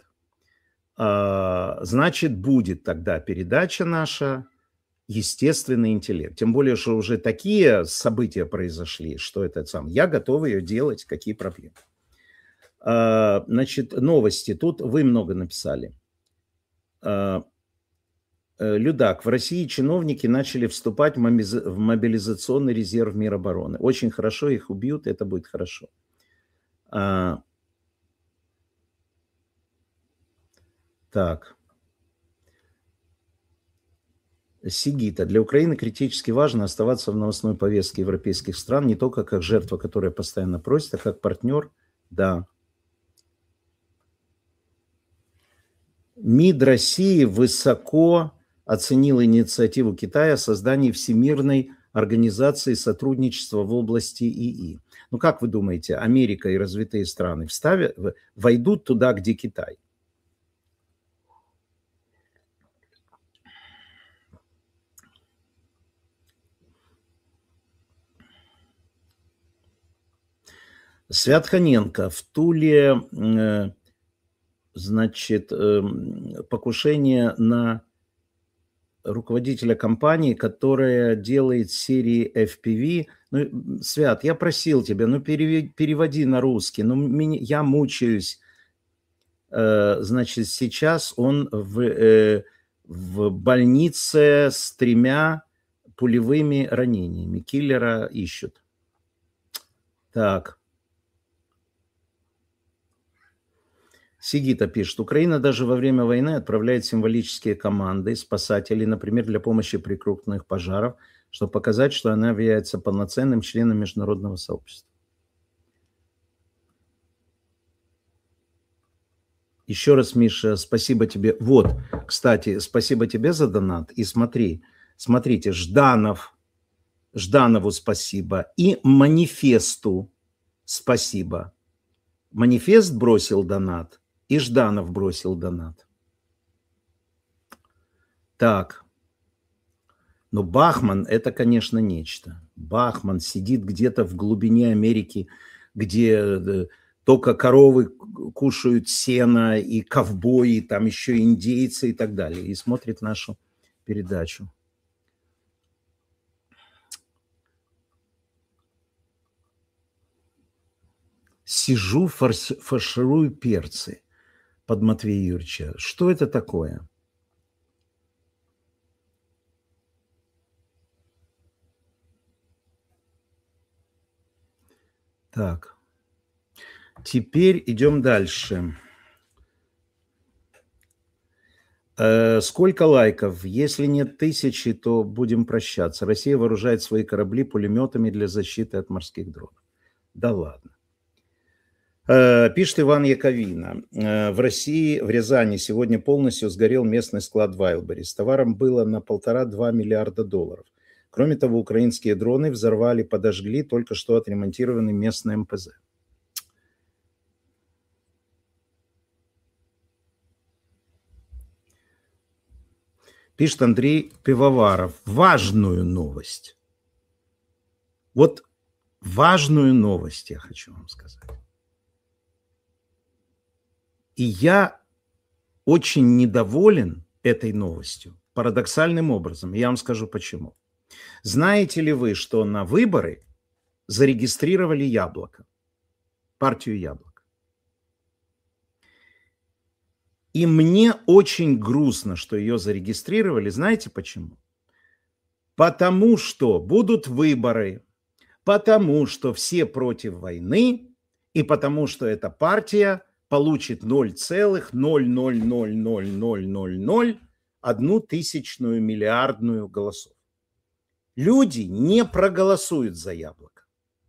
Значит, будет тогда передача наша «Естественный интеллект». Тем более, что уже такие события произошли, что это сам. Я готов ее делать, какие проблемы. Значит, новости. Тут вы много написали. Людак, в России чиновники начали вступать в мобилизационный резерв Минобороны. Очень хорошо, их убьют, это будет хорошо. Так. Сигита. Для Украины критически важно оставаться в новостной повестке европейских стран не только как жертва, которая постоянно просит, а как партнер. Да. МИД России высоко оценил инициативу Китая о создании Всемирной организации сотрудничества в области ИИ. Ну, как вы думаете, Америка и развитые страны вставят, войдут туда, где Китай? Святхоненко. В Туле, э, значит, э, покушение на руководителя компании, которая делает серии эф пи ви. Ну, Свят, я просил тебя, ну переводи на русский. Ну, меня, я мучаюсь. Э, значит, сейчас он в, э, в больнице с тремя пулевыми ранениями. Киллера ищут. Так. Сигита пишет, Украина даже во время войны отправляет символические команды спасателей, например, для помощи при крупных пожарах, чтобы показать, что она является полноценным членом международного сообщества. Еще раз, Миша, спасибо тебе. Вот, кстати, спасибо тебе за донат. И смотри, смотрите, Жданов, Жданову спасибо и Манифесту спасибо. Манифест бросил донат. И Жданов бросил донат. Так. Но Бахман – это, конечно, нечто. Бахман сидит где-то в глубине Америки, где только коровы кушают сено, и ковбои, там еще индейцы и так далее. И смотрит нашу передачу. Сижу, фарш... фарширую перцы под Матвея Юрьевича. Что это такое? Так. Теперь идем дальше. Э, сколько лайков? Если нет тысячи, то будем прощаться. Россия вооружает свои корабли пулеметами для защиты от морских дронов. Да ладно. Пишет Иван Яковина. В России, в Рязани сегодня полностью сгорел местный склад Wildberries. С товаром было на полтора-два миллиарда долларов. Кроме того, украинские дроны взорвали, подожгли только что отремонтированный местный эм пэ зэ. Пишет Андрей Пивоваров. Важную новость. Вот важную новость я хочу вам сказать. И я очень недоволен этой новостью, парадоксальным образом. Я вам скажу почему. Знаете ли вы, что на выборы зарегистрировали Яблоко, партию Яблоко? И мне очень грустно, что ее зарегистрировали. Знаете почему? Потому что будут выборы, потому что все против войны, и потому что эта партия получит ноль целых ноль ноль ноль ноль ноль ноль ноль одну тысячную миллиардную голосов. Люди не проголосуют за Яблоко.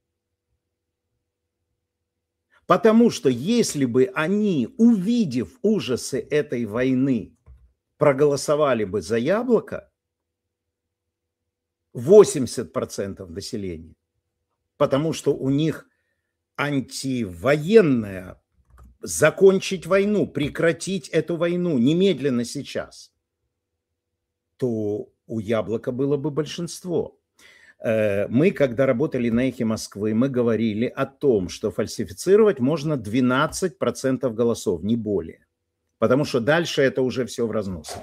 Потому что если бы они, увидев ужасы этой войны, проголосовали бы за Яблоко, восемьдесят процентов населения, потому что у них антивоенная закончить войну, прекратить эту войну немедленно сейчас, то у Яблока было бы большинство. Мы, когда работали на «Эхе Москвы», мы говорили о том, что фальсифицировать можно двенадцать процентов голосов, не более. Потому что дальше это уже все в разнос.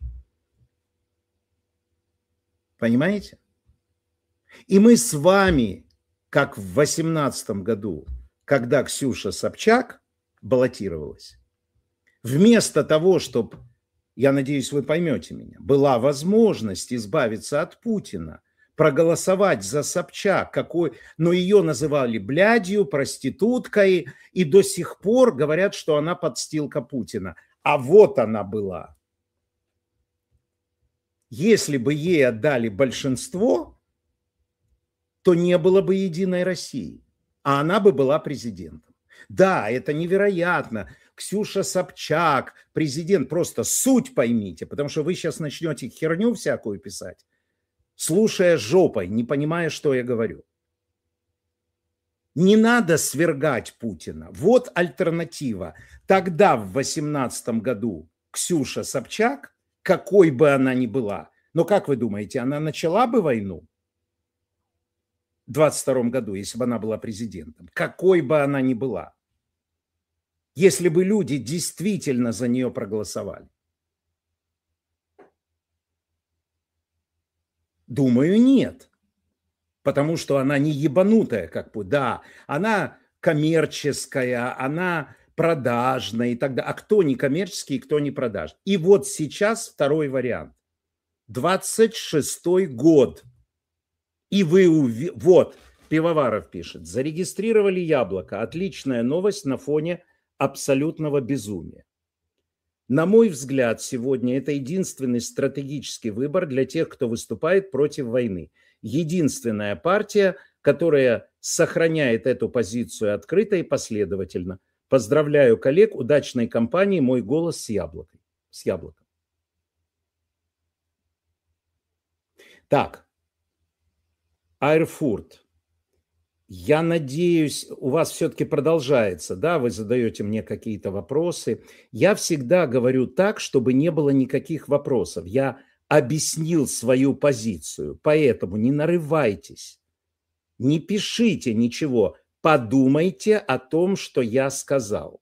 Понимаете? И мы с вами, как в две тысячи восемнадцатом году, когда Ксюша Собчак баллотировалась, вместо того, чтобы, я надеюсь, вы поймете меня, была возможность избавиться от Путина, проголосовать за Собчак, какой, но ее называли блядью, проституткой, и до сих пор говорят, что она подстилка Путина. А вот она была. если бы ей отдали большинство, то не было бы Единой России, а она бы была президентом. Да, это невероятно. Ксюша Собчак, президент, просто суть поймите, потому что вы сейчас начнете херню всякую писать, слушая жопой, не понимая, что я говорю. Не надо свергать Путина. Вот альтернатива. Тогда, в восемнадцатом году, Ксюша Собчак, какой бы она ни была, но как вы думаете, она начала бы войну в двадцать втором году, если бы она была президентом? Какой бы она ни была? Если бы люди действительно за нее проголосовали. Думаю, нет. Потому что она не ебанутая, как бы, да, она коммерческая, она продажная и так далее. А кто не коммерческий, кто не продажный? И вот сейчас второй вариант. двадцать шестой год. И вы, уви... вот, Пивоваров пишет, зарегистрировали яблоко. Отличная новость на фоне абсолютного безумия. На мой взгляд, сегодня это единственный стратегический выбор для тех, кто выступает против войны. Единственная партия, которая сохраняет эту позицию открыто и последовательно. Поздравляю коллег, удачной кампании, мой голос с яблоком. С яблоком. Так, Айрфурт. Я надеюсь, у вас все-таки продолжается, да, вы задаете мне какие-то вопросы. Я всегда говорю так, чтобы не было никаких вопросов. Я объяснил свою позицию, поэтому не нарывайтесь, не пишите ничего, подумайте о том, что я сказал.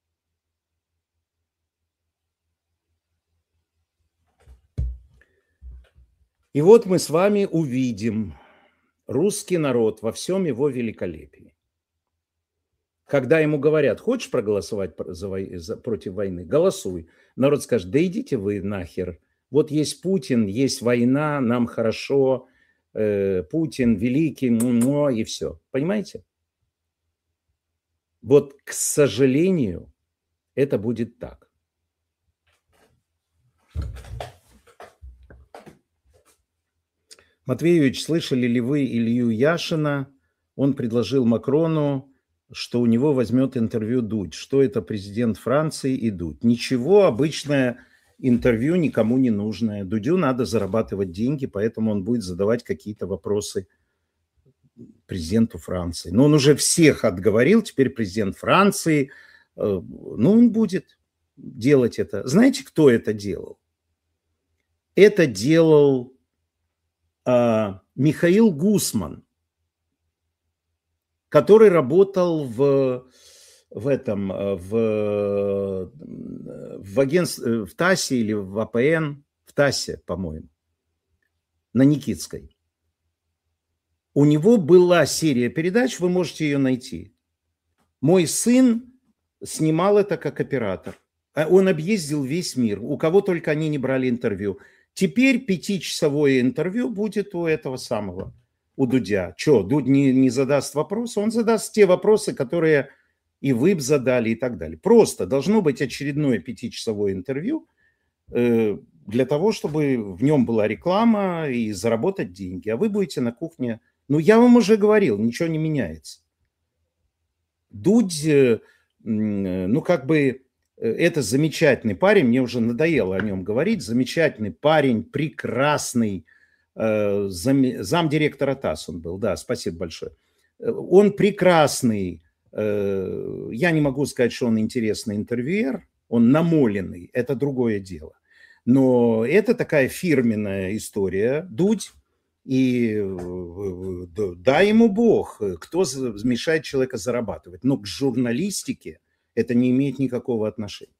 И вот мы с вами увидим русский народ во всем его великолепии. Когда ему говорят, хочешь проголосовать за, за, против войны, голосуй. Народ скажет, да идите вы нахер. Вот есть Путин, есть война, нам хорошо, э, Путин великий, ну, и все. Понимаете? Вот, к сожалению, это будет так. Матвеевич, слышали ли вы Илью Яшина? Он предложил Макрону, что у него возьмет интервью Дудь. Что это президент Франции и Дудь? Ничего, обычное интервью никому не нужное. Дудю надо зарабатывать деньги, поэтому он будет задавать какие-то вопросы президенту Франции. Но он уже всех отговорил, теперь президент Франции. Ну, он будет делать это. Знаете, кто это делал? Это делал а, Михаил Гусман, который работал в, в этом, в, в агентстве, в ТАССе или в АПН, в ТАССе, по-моему, на Никитской. У него была серия передач, вы можете ее найти. Мой сын снимал это как оператор. Он объездил весь мир, у кого только они не брали интервью. Теперь пятичасовое интервью будет у этого самого, у Дудя. Что, Дудь не, не задаст вопросы? Он задаст те вопросы, которые и вы бы задали и так далее. Просто должно быть очередное пятичасовое интервью э, для того, чтобы в нем была реклама и заработать деньги. А вы будете на кухне. Ну, я вам уже говорил, ничего не меняется. Дудь, э, ну, как бы... Это замечательный парень, мне уже надоело о нем говорить. Замечательный парень, прекрасный, э, зам, замдиректора ТАСС он был, да, спасибо большое. Он прекрасный, э, я не могу сказать, что он интересный интервьюер, он намоленный, это другое дело. Но это такая фирменная история, Дудь, и дай ему Бог, кто мешает человека зарабатывать. Но к журналистике это не имеет никакого отношения.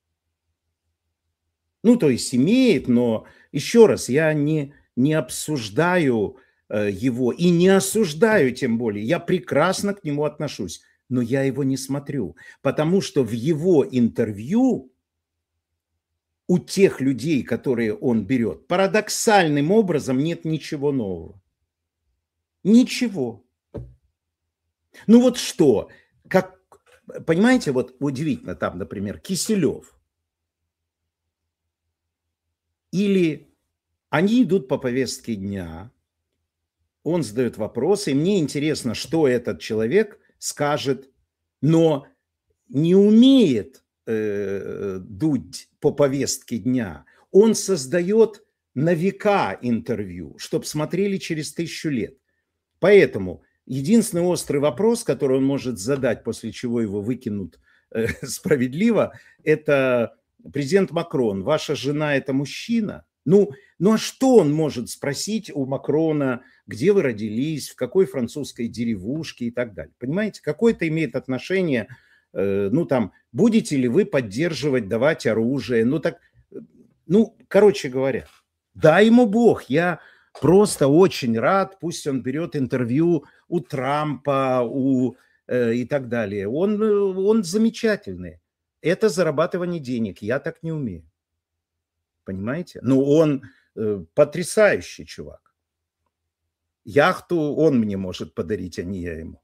Ну, то есть имеет, но еще раз, я не, не обсуждаю э, его и не осуждаю тем более. Я прекрасно к нему отношусь, но я его не смотрю, потому что в его интервью у тех людей, которые он берет, парадоксальным образом нет ничего нового. Ничего. Ну вот что, как... Понимаете, вот удивительно, там, например, Киселев или Они идут по повестке дня, он задает вопросы, и мне интересно, что этот человек скажет, но не умеет э, дуть по повестке дня. Он создает на века интервью, чтобы смотрели через тысячу лет. Поэтому единственный острый вопрос, который он может задать, после чего его выкинут э, справедливо, это: президент Макрон, ваша жена – это мужчина? Ну, ну а что он может спросить у Макрона, где вы родились, в какой французской деревушке и так далее? Понимаете, какое это имеет отношение, э, ну там, будете ли вы поддерживать, давать оружие? Ну так, ну, короче говоря, дай ему Бог, я просто очень рад, пусть он берет интервью у Трампа, у, э, и так далее. Он, он замечательный. Это зарабатывание денег, я так не умею. Понимаете? Ну, он э, потрясающий чувак. Яхту он мне может подарить, а не я ему.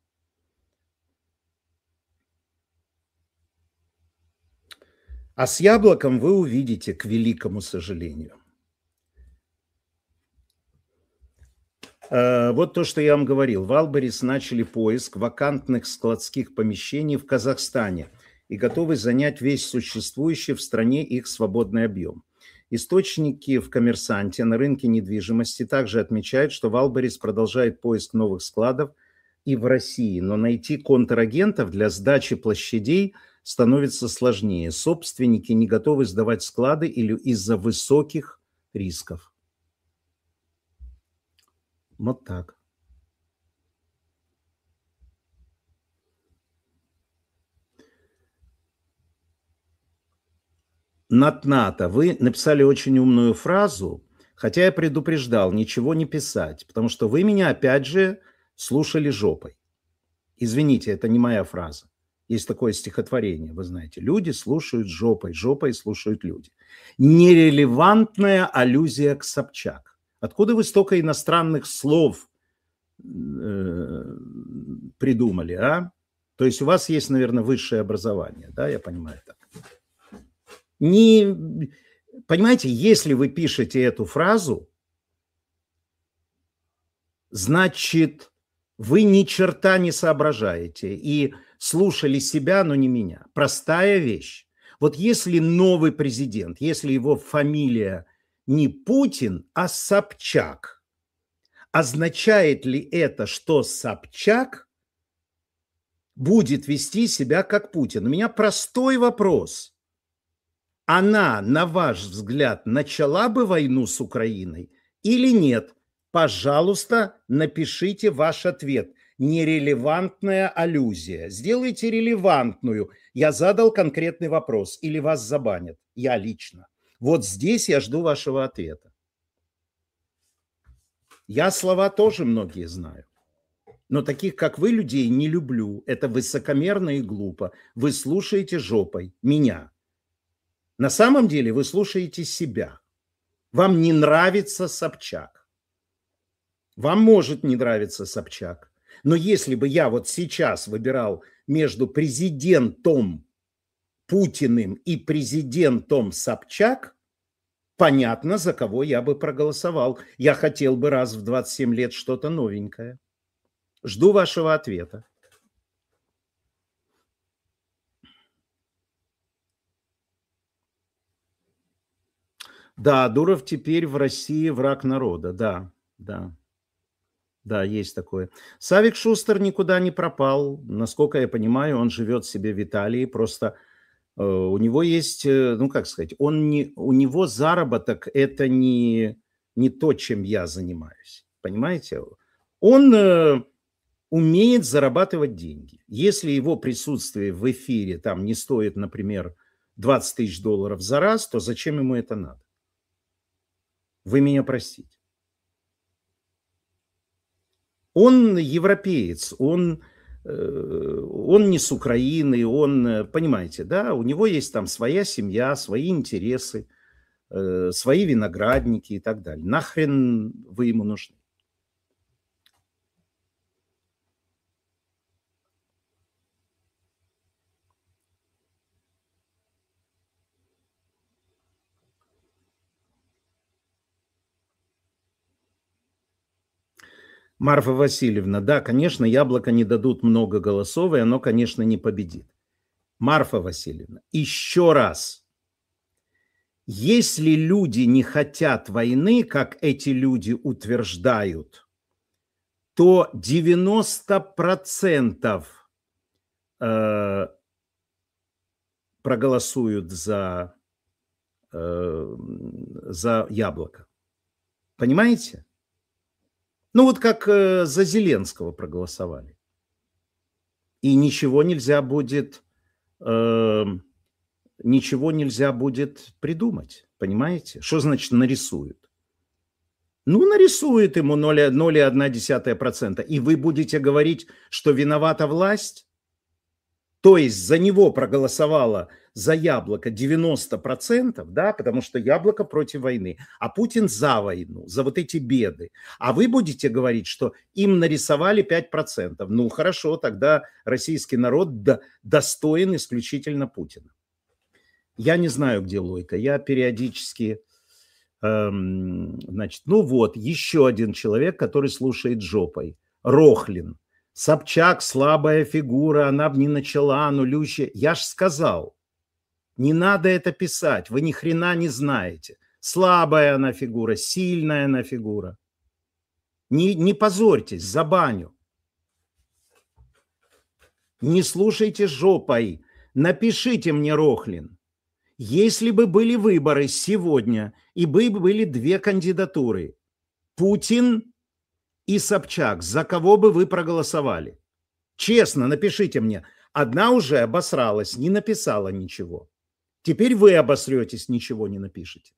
А с яблоком вы увидите, к великому сожалению. Э, вот то, что я вам говорил. Валберис начали поиск вакантных складских помещений в Казахстане и готовы занять весь существующий в стране их свободный объем. Источники в «Коммерсанте» на рынке недвижимости также отмечают, что Валберис продолжает поиск новых складов и в России, но найти контрагентов для сдачи площадей становится сложнее. Собственники не готовы сдавать склады или из-за высоких рисков. Вот так. Натната, вы написали очень умную фразу, хотя я предупреждал ничего не писать, потому что вы меня опять же слушали жопой. Извините, это не моя фраза. Есть такое стихотворение, вы знаете. Люди слушают жопой, жопой слушают люди. Нерелевантная аллюзия к Собчак. Откуда вы столько иностранных слов э, придумали, а? То есть у вас есть, наверное, высшее образование, да, я понимаю так. Не, понимаете, если вы пишете эту фразу, значит, вы ни черта не соображаете и слушали себя, но не меня. Простая вещь. Вот если новый президент, если его фамилия не Путин, а Собчак, означает ли это, что Собчак будет вести себя как Путин? У меня простой вопрос. Она, на ваш взгляд, начала бы войну с Украиной или нет? Пожалуйста, напишите ваш ответ. Нерелевантная аллюзия. Сделайте релевантную. Я задал конкретный вопрос. Или вас забанят. Я лично. Вот здесь я жду вашего ответа. Я слова тоже многие знаю. Но таких, как вы, людей не люблю. Это высокомерно и глупо. Вы слушаете жопой меня. На самом деле вы слушаете себя. Вам не нравится Собчак. Вам может не нравиться Собчак. Но если бы я вот сейчас выбирал между президентом Путиным и президентом Собчак, понятно, за кого я бы проголосовал. Я хотел бы раз в двадцать семь лет что-то новенькое. Жду вашего ответа. Да, Дуров теперь в России враг народа. Да, да. Да, есть такое. Савик Шустер никуда не пропал. Насколько я понимаю, он живет себе в Италии. Просто э, у него есть, э, ну как сказать, он не, у него заработок это не, не то, чем я занимаюсь. Понимаете? Он э, умеет зарабатывать деньги. Если его присутствие в эфире там не стоит, например, двадцать тысяч долларов за раз, то зачем ему это надо? Вы меня простите. Он европеец, он, э, он не с Украины, он, э, понимаете, да, у него есть там своя семья, свои интересы, э, свои виноградники и так далее. Нахрен вы ему нужны? Марфа Васильевна, да, конечно, яблоко не дадут много голосов, и оно, конечно, не победит. Марфа Васильевна, еще раз. Если люди не хотят войны, как эти люди утверждают, то девяносто процентов э, проголосуют за, э, за яблоко. Понимаете? Ну вот как э, за Зеленского проголосовали. И ничего нельзя будет, э, ничего нельзя будет придумать. Понимаете? Что значит нарисуют? Ну, нарисует ему ноль целых одна десятая процента. И вы будете говорить, что виновата власть? То есть за него проголосовало за яблоко девяносто процентов, да, потому что яблоко против войны, а Путин за войну, за вот эти беды. А вы будете говорить, что им нарисовали пять процентов. Ну, хорошо, тогда российский народ до, достоин исключительно Путина. Я не знаю, где логика. Я периодически... Значит, ну вот, еще один человек, который слушает жопой. Рохлин. Собчак слабая фигура, она бы не начала, нулющая. Я ж сказал, не надо это писать, вы ни хрена не знаете. Слабая она фигура, сильная она фигура. Не, не позорьтесь, забаню. Не слушайте жопой. Напишите мне, Рохлин. Если бы были выборы сегодня, и бы были две кандидатуры, Путин и Собчак, за кого бы вы проголосовали? Честно, напишите мне. Одна уже обосралась, не написала ничего. Теперь вы обосретесь, ничего не напишите.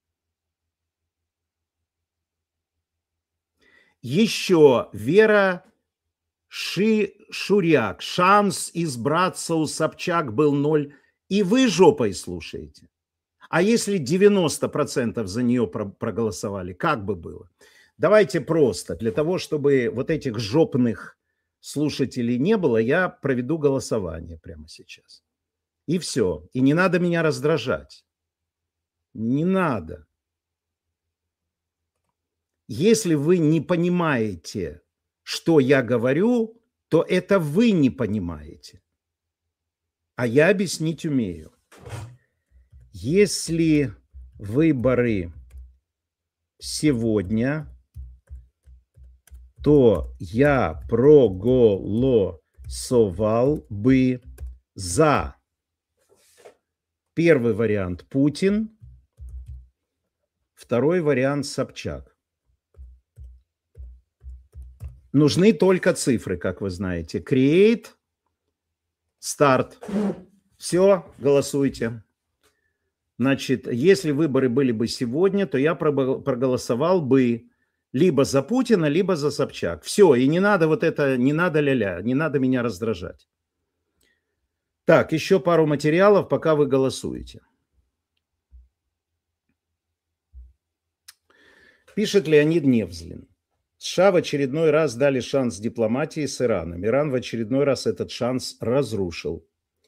Еще Вера Ши Шуряк. Шанс избраться у Собчак был ноль. И вы жопой слушаете. А если девяносто процентов за нее проголосовали, как бы было? Давайте просто, для того, чтобы вот этих жопных слушателей не было, я проведу голосование прямо сейчас. И все. И не надо меня раздражать. Не надо. Если вы не понимаете, что я говорю, то это вы не понимаете. А я объяснить умею. Если выборы сегодня, то я проголосовал бы за первый вариант Путин, второй вариант Собчак. Нужны только цифры, как вы знаете. Create. Старт. Все, голосуйте. Значит, если выборы были бы сегодня, то я проголосовал бы либо за Путина, либо за Собчак. Все, и не надо вот это, не надо ля-ля, не надо меня раздражать. Так, еще пару материалов, пока вы голосуете. Пишет Леонид Невзлин. США в очередной раз дали шанс дипломатии с Ираном. Иран в очередной раз этот шанс разрушил.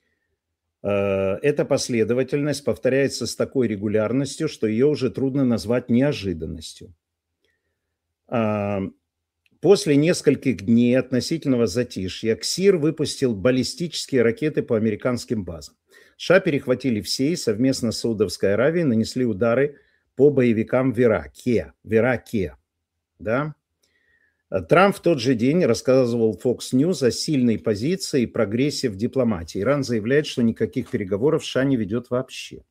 Эта последовательность повторяется с такой регулярностью, что ее уже трудно назвать неожиданностью. После нескольких дней относительного затишья КСИР выпустил баллистические ракеты по американским базам. США перехватили все и совместно с Саудовской Аравией нанесли удары по боевикам в Ираке. В Ираке, да? Трамп в тот же день рассказывал Fox News о сильной позиции и прогрессе в дипломатии. Иран заявляет, что никаких переговоров США не ведет вообще.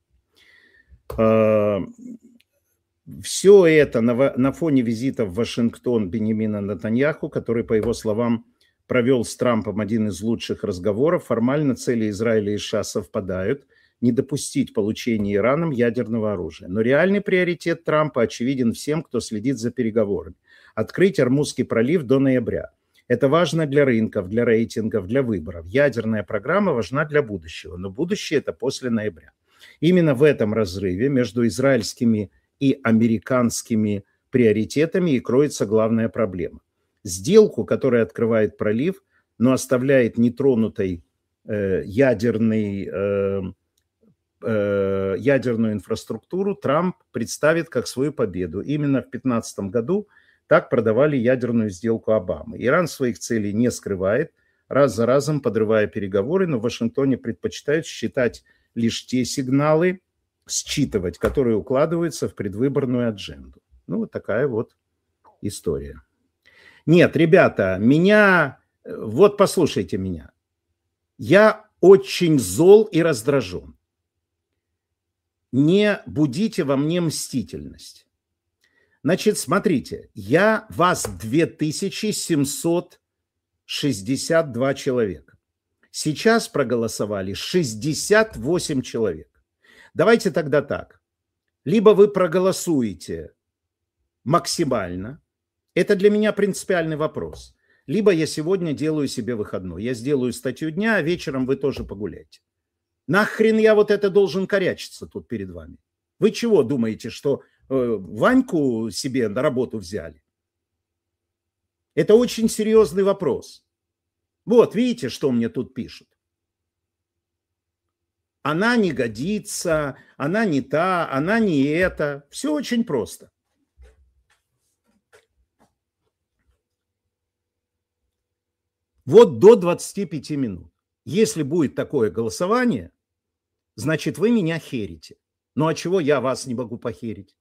Все это на, на фоне визита в Вашингтон Беньямина Нетаньяху, который, по его словам, провел с Трампом один из лучших разговоров. Формально цели Израиля и США совпадают – не допустить получения Ираном ядерного оружия. Но реальный приоритет Трампа очевиден всем, кто следит за переговорами. Открыть Ормузский пролив до ноября. Это важно для рынков, для рейтингов, для выборов. Ядерная программа важна для будущего, но будущее это после ноября. Именно в этом разрыве между израильскими и американскими приоритетами и кроется главная проблема. Сделку, которая открывает пролив, но оставляет нетронутой э, ядерный, э, э, ядерную инфраструктуру, Трамп представит как свою победу. Именно в две тысячи пятнадцатом году Так продавали ядерную сделку Обамы. Иран своих целей не скрывает, раз за разом подрывая переговоры, но в Вашингтоне предпочитают считать лишь те сигналы, считывать, которые укладываются в предвыборную адженду. Ну, вот такая вот история. Нет, ребята, меня... Вот послушайте меня. Я очень зол и раздражен. Не будите во мне мстительность. Значит, смотрите, я вас две тысячи семьсот шестьдесят два человека. Сейчас проголосовали шестьдесят восемь человек. Давайте тогда так. Либо вы проголосуете максимально. Это для меня принципиальный вопрос. Либо я сегодня делаю себе выходной. Я сделаю статью дня, а вечером вы тоже погуляйте. Нахрен я вот это должен корячиться тут перед вами? Вы чего думаете, что э, Ваньку себе на работу взяли? Это очень серьезный вопрос. Вот, видите, что мне тут пишут? Она не годится, она не та, она не это. Все очень просто. Вот до двадцати пяти минут. Если будет такое голосование, значит, вы меня херите. Ну а чего я вас не могу похерить?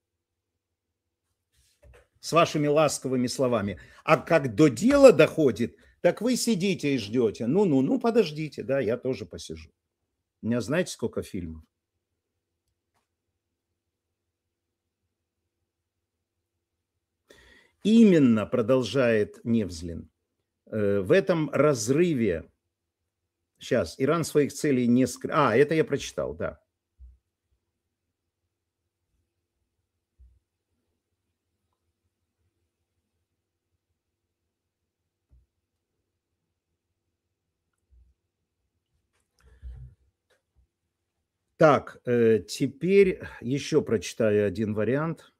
С вашими ласковыми словами. А как до дела доходит, так вы сидите и ждете. Ну-ну, ну подождите, да, я тоже посижу. У меня знаете, сколько фильмов? Именно, продолжает Невзлин, в этом разрыве, сейчас, Иран своих целей не скрывает. А, это я прочитал, да. Так, теперь еще прочитаю один вариант.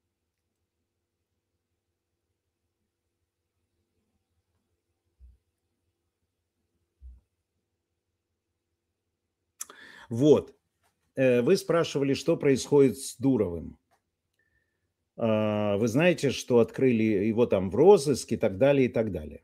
Вот. Вы спрашивали, что происходит с Дуровым. Вы знаете, что открыли его там в розыск и так далее, и так далее.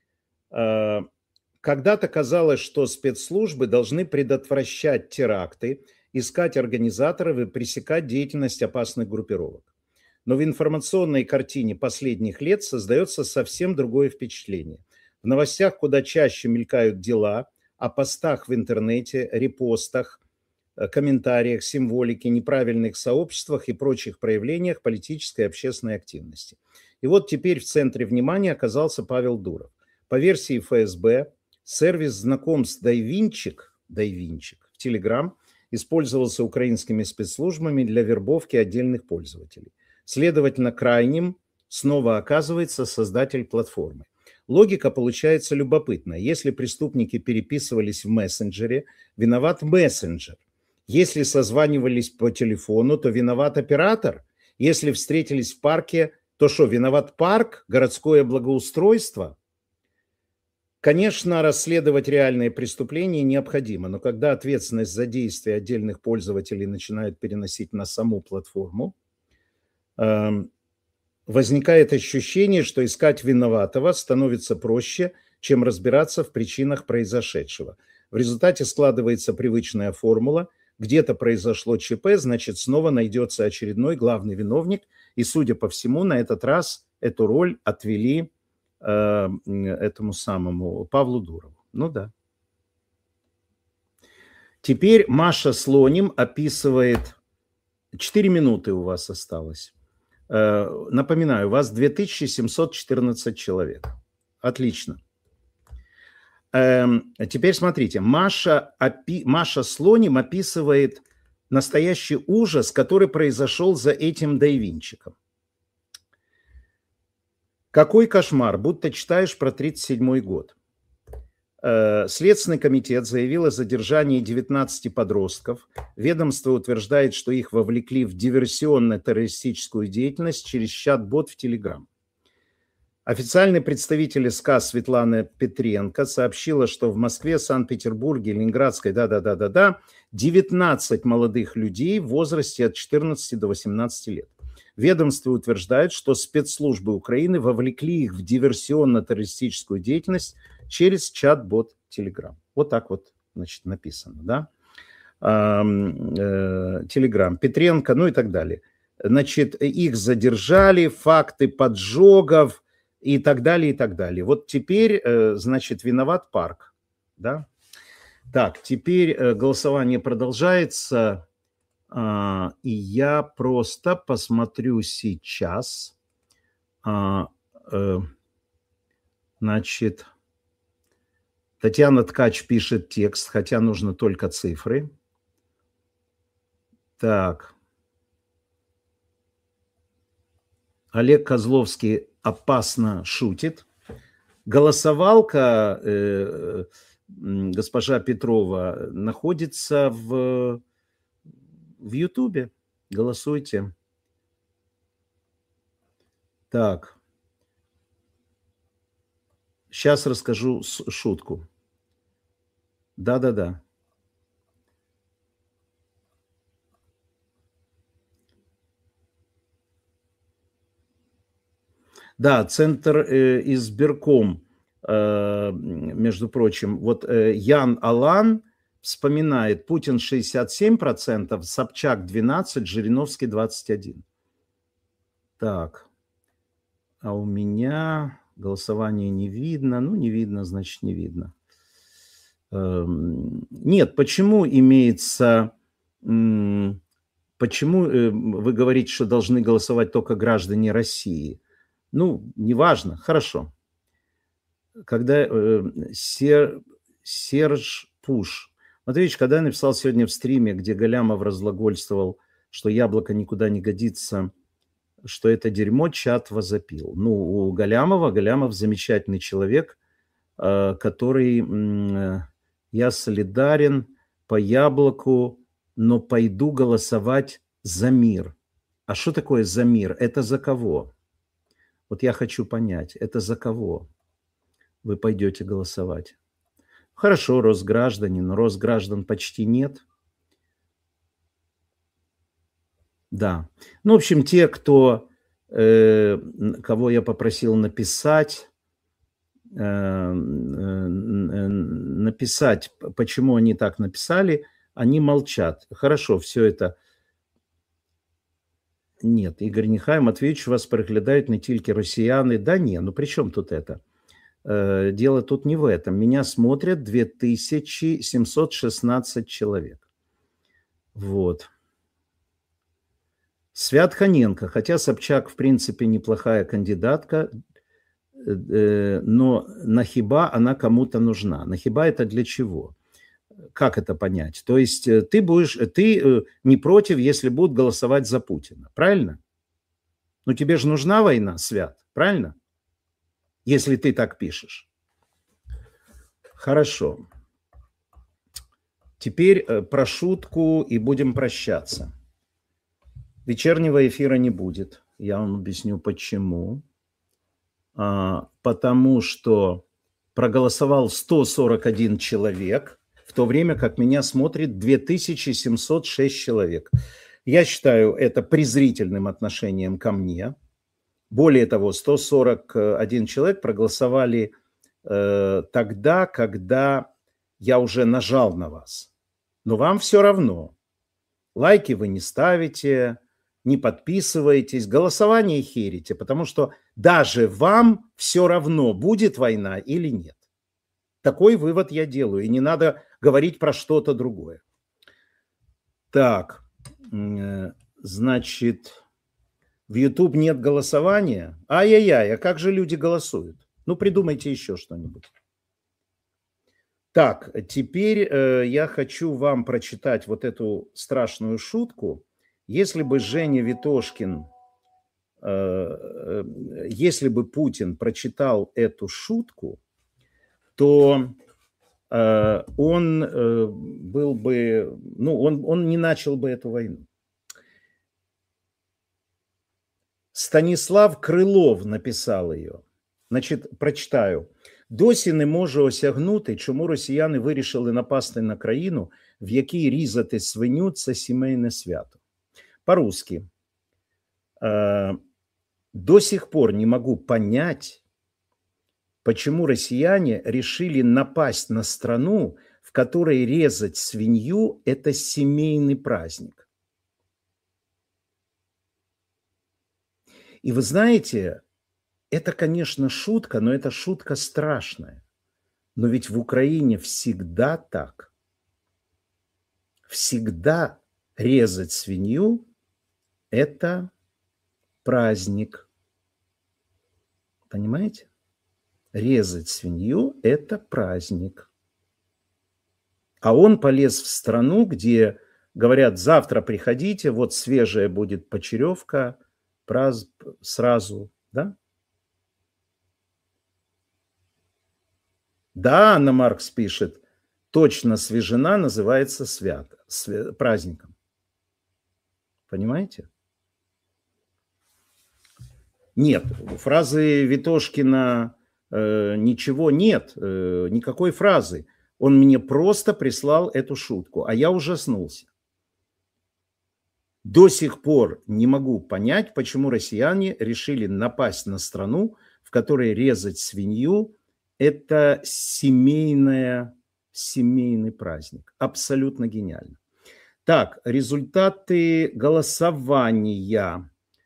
Когда-то казалось, что спецслужбы должны предотвращать теракты, искать организаторов и пресекать деятельность опасных группировок. Но в информационной картине последних лет создается совсем другое впечатление. В новостях куда чаще мелькают дела, о постах в интернете, репостах, комментариях, символике, неправильных сообществах и прочих проявлениях политической и общественной активности. И вот теперь в центре внимания оказался Павел Дуров. По версии эф эс бэ, сервис знакомств Дайвинчик, Дайвинчик в Telegram использовался украинскими спецслужбами для вербовки отдельных пользователей. Следовательно, крайним снова оказывается создатель платформы. Логика получается любопытная. Если преступники переписывались в мессенджере, виноват мессенджер. Если созванивались по телефону, то виноват оператор. Если встретились в парке, то что, виноват парк, городское благоустройство? Конечно, расследовать реальные преступления необходимо, но когда ответственность за действия отдельных пользователей начинают переносить на саму платформу, возникает ощущение, что искать виноватого становится проще, чем разбираться в причинах произошедшего. В результате складывается привычная формула: где-то произошло ЧП, значит, снова найдется очередной главный виновник, и, судя по всему, на этот раз эту роль отвели э, этому самому Павлу Дурову. Ну да. Теперь Маша Слоним описывает... Четыре минуты у вас осталось. Напоминаю, у вас две тысячи семьсот четырнадцать человек. Отлично. Теперь смотрите. Маша, опи... Маша Слоним описывает настоящий ужас, который произошел за этим Дайвинчиком. Какой кошмар, будто читаешь про тридцать седьмой год. Следственный комитет заявил о задержании девятнадцати подростков. Ведомство утверждает, что их вовлекли в диверсионно-террористическую деятельность через чат-бот в Telegram. Официальный представитель эс ка Светлана Петренко сообщила, что в Москве, Санкт-Петербурге, Ленинградской, да-да-да-да-да, девятнадцать молодых людей в возрасте от четырнадцати до восемнадцати лет. Ведомство утверждает, что спецслужбы Украины вовлекли их в диверсионно-террористическую деятельность через чат-бот Telegram. Вот так вот, значит, написано, да? Telegram, Петренко, ну и так далее. Значит, их задержали, факты поджогов и так далее, и так далее. Вот теперь, значит, виноват Парк, да? Так, теперь голосование продолжается, и я просто посмотрю сейчас, значит, Татьяна Ткач пишет текст, хотя нужно только цифры. Так. Олег Козловский опасно шутит. Голосовалка, э, госпожа Петрова, находится в, в Ютубе. Голосуйте. Так. Сейчас расскажу шутку. Да-да-да. Да, Центр э, избирком, э, между прочим, вот э, Ян Алан вспоминает, Путин шестьдесят семь процентов, Собчак двенадцать, Жириновский двадцать один. Так, а у меня голосование не видно, ну не видно, значит не видно. Э, нет, почему имеется... Почему э, вы говорите, что должны голосовать только граждане России? Ну, неважно, хорошо. Когда э, Сер, Серж Пуш, вот видишь, когда я написал сегодня в стриме, где Галямов разглагольствовал, что яблоко никуда не годится, что это дерьмо, чат возопил. Ну, у Галямова, Галямов замечательный человек, э, который, э, я солидарен по яблоку, но пойду голосовать за мир. А что такое за мир? Это за кого? Вот я хочу понять, это за кого вы пойдете голосовать? Хорошо, Росграждане, но Росграждан почти нет. Да. Ну, в общем, те, кто, э, кого я попросил написать, э, написать, почему они так написали, они молчат. Хорошо, все это... Нет, Игорь Нехай, Матвеевич, вас переглядают не тільки росіяни. Да не, ну при чем тут это? Э, дело тут не в этом. Меня смотрят две тысячи семьсот шестнадцать человек. Вот. Свят Ханенко, хотя Собчак в принципе неплохая кандидатка, э, но нахиба она кому-то нужна. Нахиба это для чего? Как это понять? То есть ты будешь, ты не против, если будут голосовать за Путина, правильно? Ну тебе же нужна война, Свят, правильно? Если ты так пишешь. Хорошо. Теперь про шутку и будем прощаться. Вечернего эфира не будет. Я вам объясню почему. А, потому что проголосовал сто сорок один человек, в то время как меня смотрит две тысячи семьсот шесть человек. Я считаю это презрительным отношением ко мне. Более того, сто сорок один человек проголосовали э, тогда, когда я уже нажал на вас. Но вам все равно. Лайки вы не ставите, не подписываетесь, голосование херите, потому что даже вам все равно, будет война или нет. Такой вывод я делаю, и не надо говорить про что-то другое. Так, значит, в YouTube нет голосования? Ай-яй-яй, а как же люди голосуют? Ну, придумайте еще что-нибудь. Так, теперь э, я хочу вам прочитать вот эту страшную шутку. Если бы Женя Витошкин, э, э, если бы Путин прочитал эту шутку, то э, он э, был бы, ну, он, он не начал бы эту войну. Станислав Крилов написал ее. Значить, прочитаю. Досі не можу осягнути, чому росіяни вирішили напасти на країну, в якій різати свиню – це сімейне свято. По-русски. До сих пор не могу понять, почему россияне решили напасть на страну, в которой резать свинью – это семейный праздник. И вы знаете, это, конечно, шутка, но это шутка страшная. Но ведь в Украине всегда так. Всегда резать свинью – это праздник. Понимаете? Резать свинью – это праздник. А он полез в страну, где говорят, завтра приходите, вот свежая будет почеревка, праз... сразу, да? Да, Анна Маркс пишет, точно свежена называется свято, свя... праздником. Понимаете? Нет, у фразы Ветошкина э, ничего нет, э, никакой фразы. Он мне просто прислал эту шутку, а я ужаснулся. До сих пор не могу понять, почему россияне решили напасть на страну, в которой резать свинью – это семейная, семейный праздник. Абсолютно гениально. Так, результаты голосования.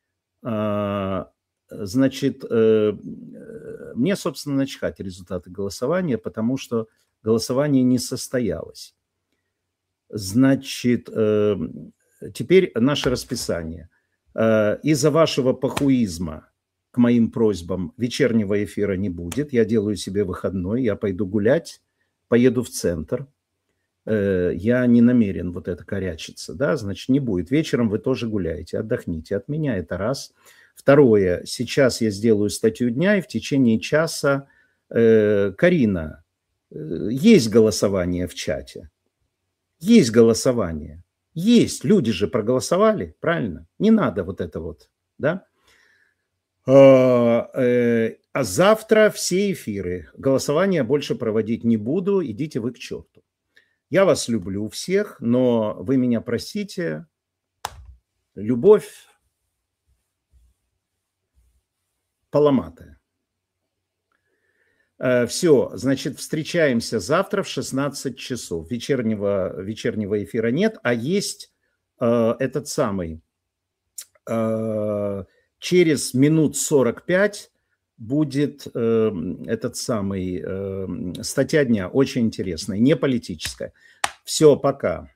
Значит, мне, собственно, начхать результаты голосования, потому что голосование не состоялось. Значит, теперь наше расписание. Из-за вашего похуизма к моим просьбам вечернего эфира не будет. Я делаю себе выходной, я пойду гулять, поеду в центр. Я не намерен вот это корячиться, да, значит, не будет. Вечером вы тоже гуляете, отдохните от меня, это раз. Второе, сейчас я сделаю статью дня, и в течение часа, э, Карина, э, есть голосование в чате? Есть голосование. Есть, люди же проголосовали, правильно? Не надо вот это вот, да? А, э, а завтра все эфиры. Голосования больше проводить не буду, идите вы к черту. Я вас люблю всех, но вы меня простите. Любовь поломатая. Все, значит, встречаемся завтра в шестнадцать часов. Вечернего, вечернего эфира нет, а есть э, этот самый. Э, через минут сорок пять будет э, этот самый э, статья дня, очень интересная, не политическая. Все, пока.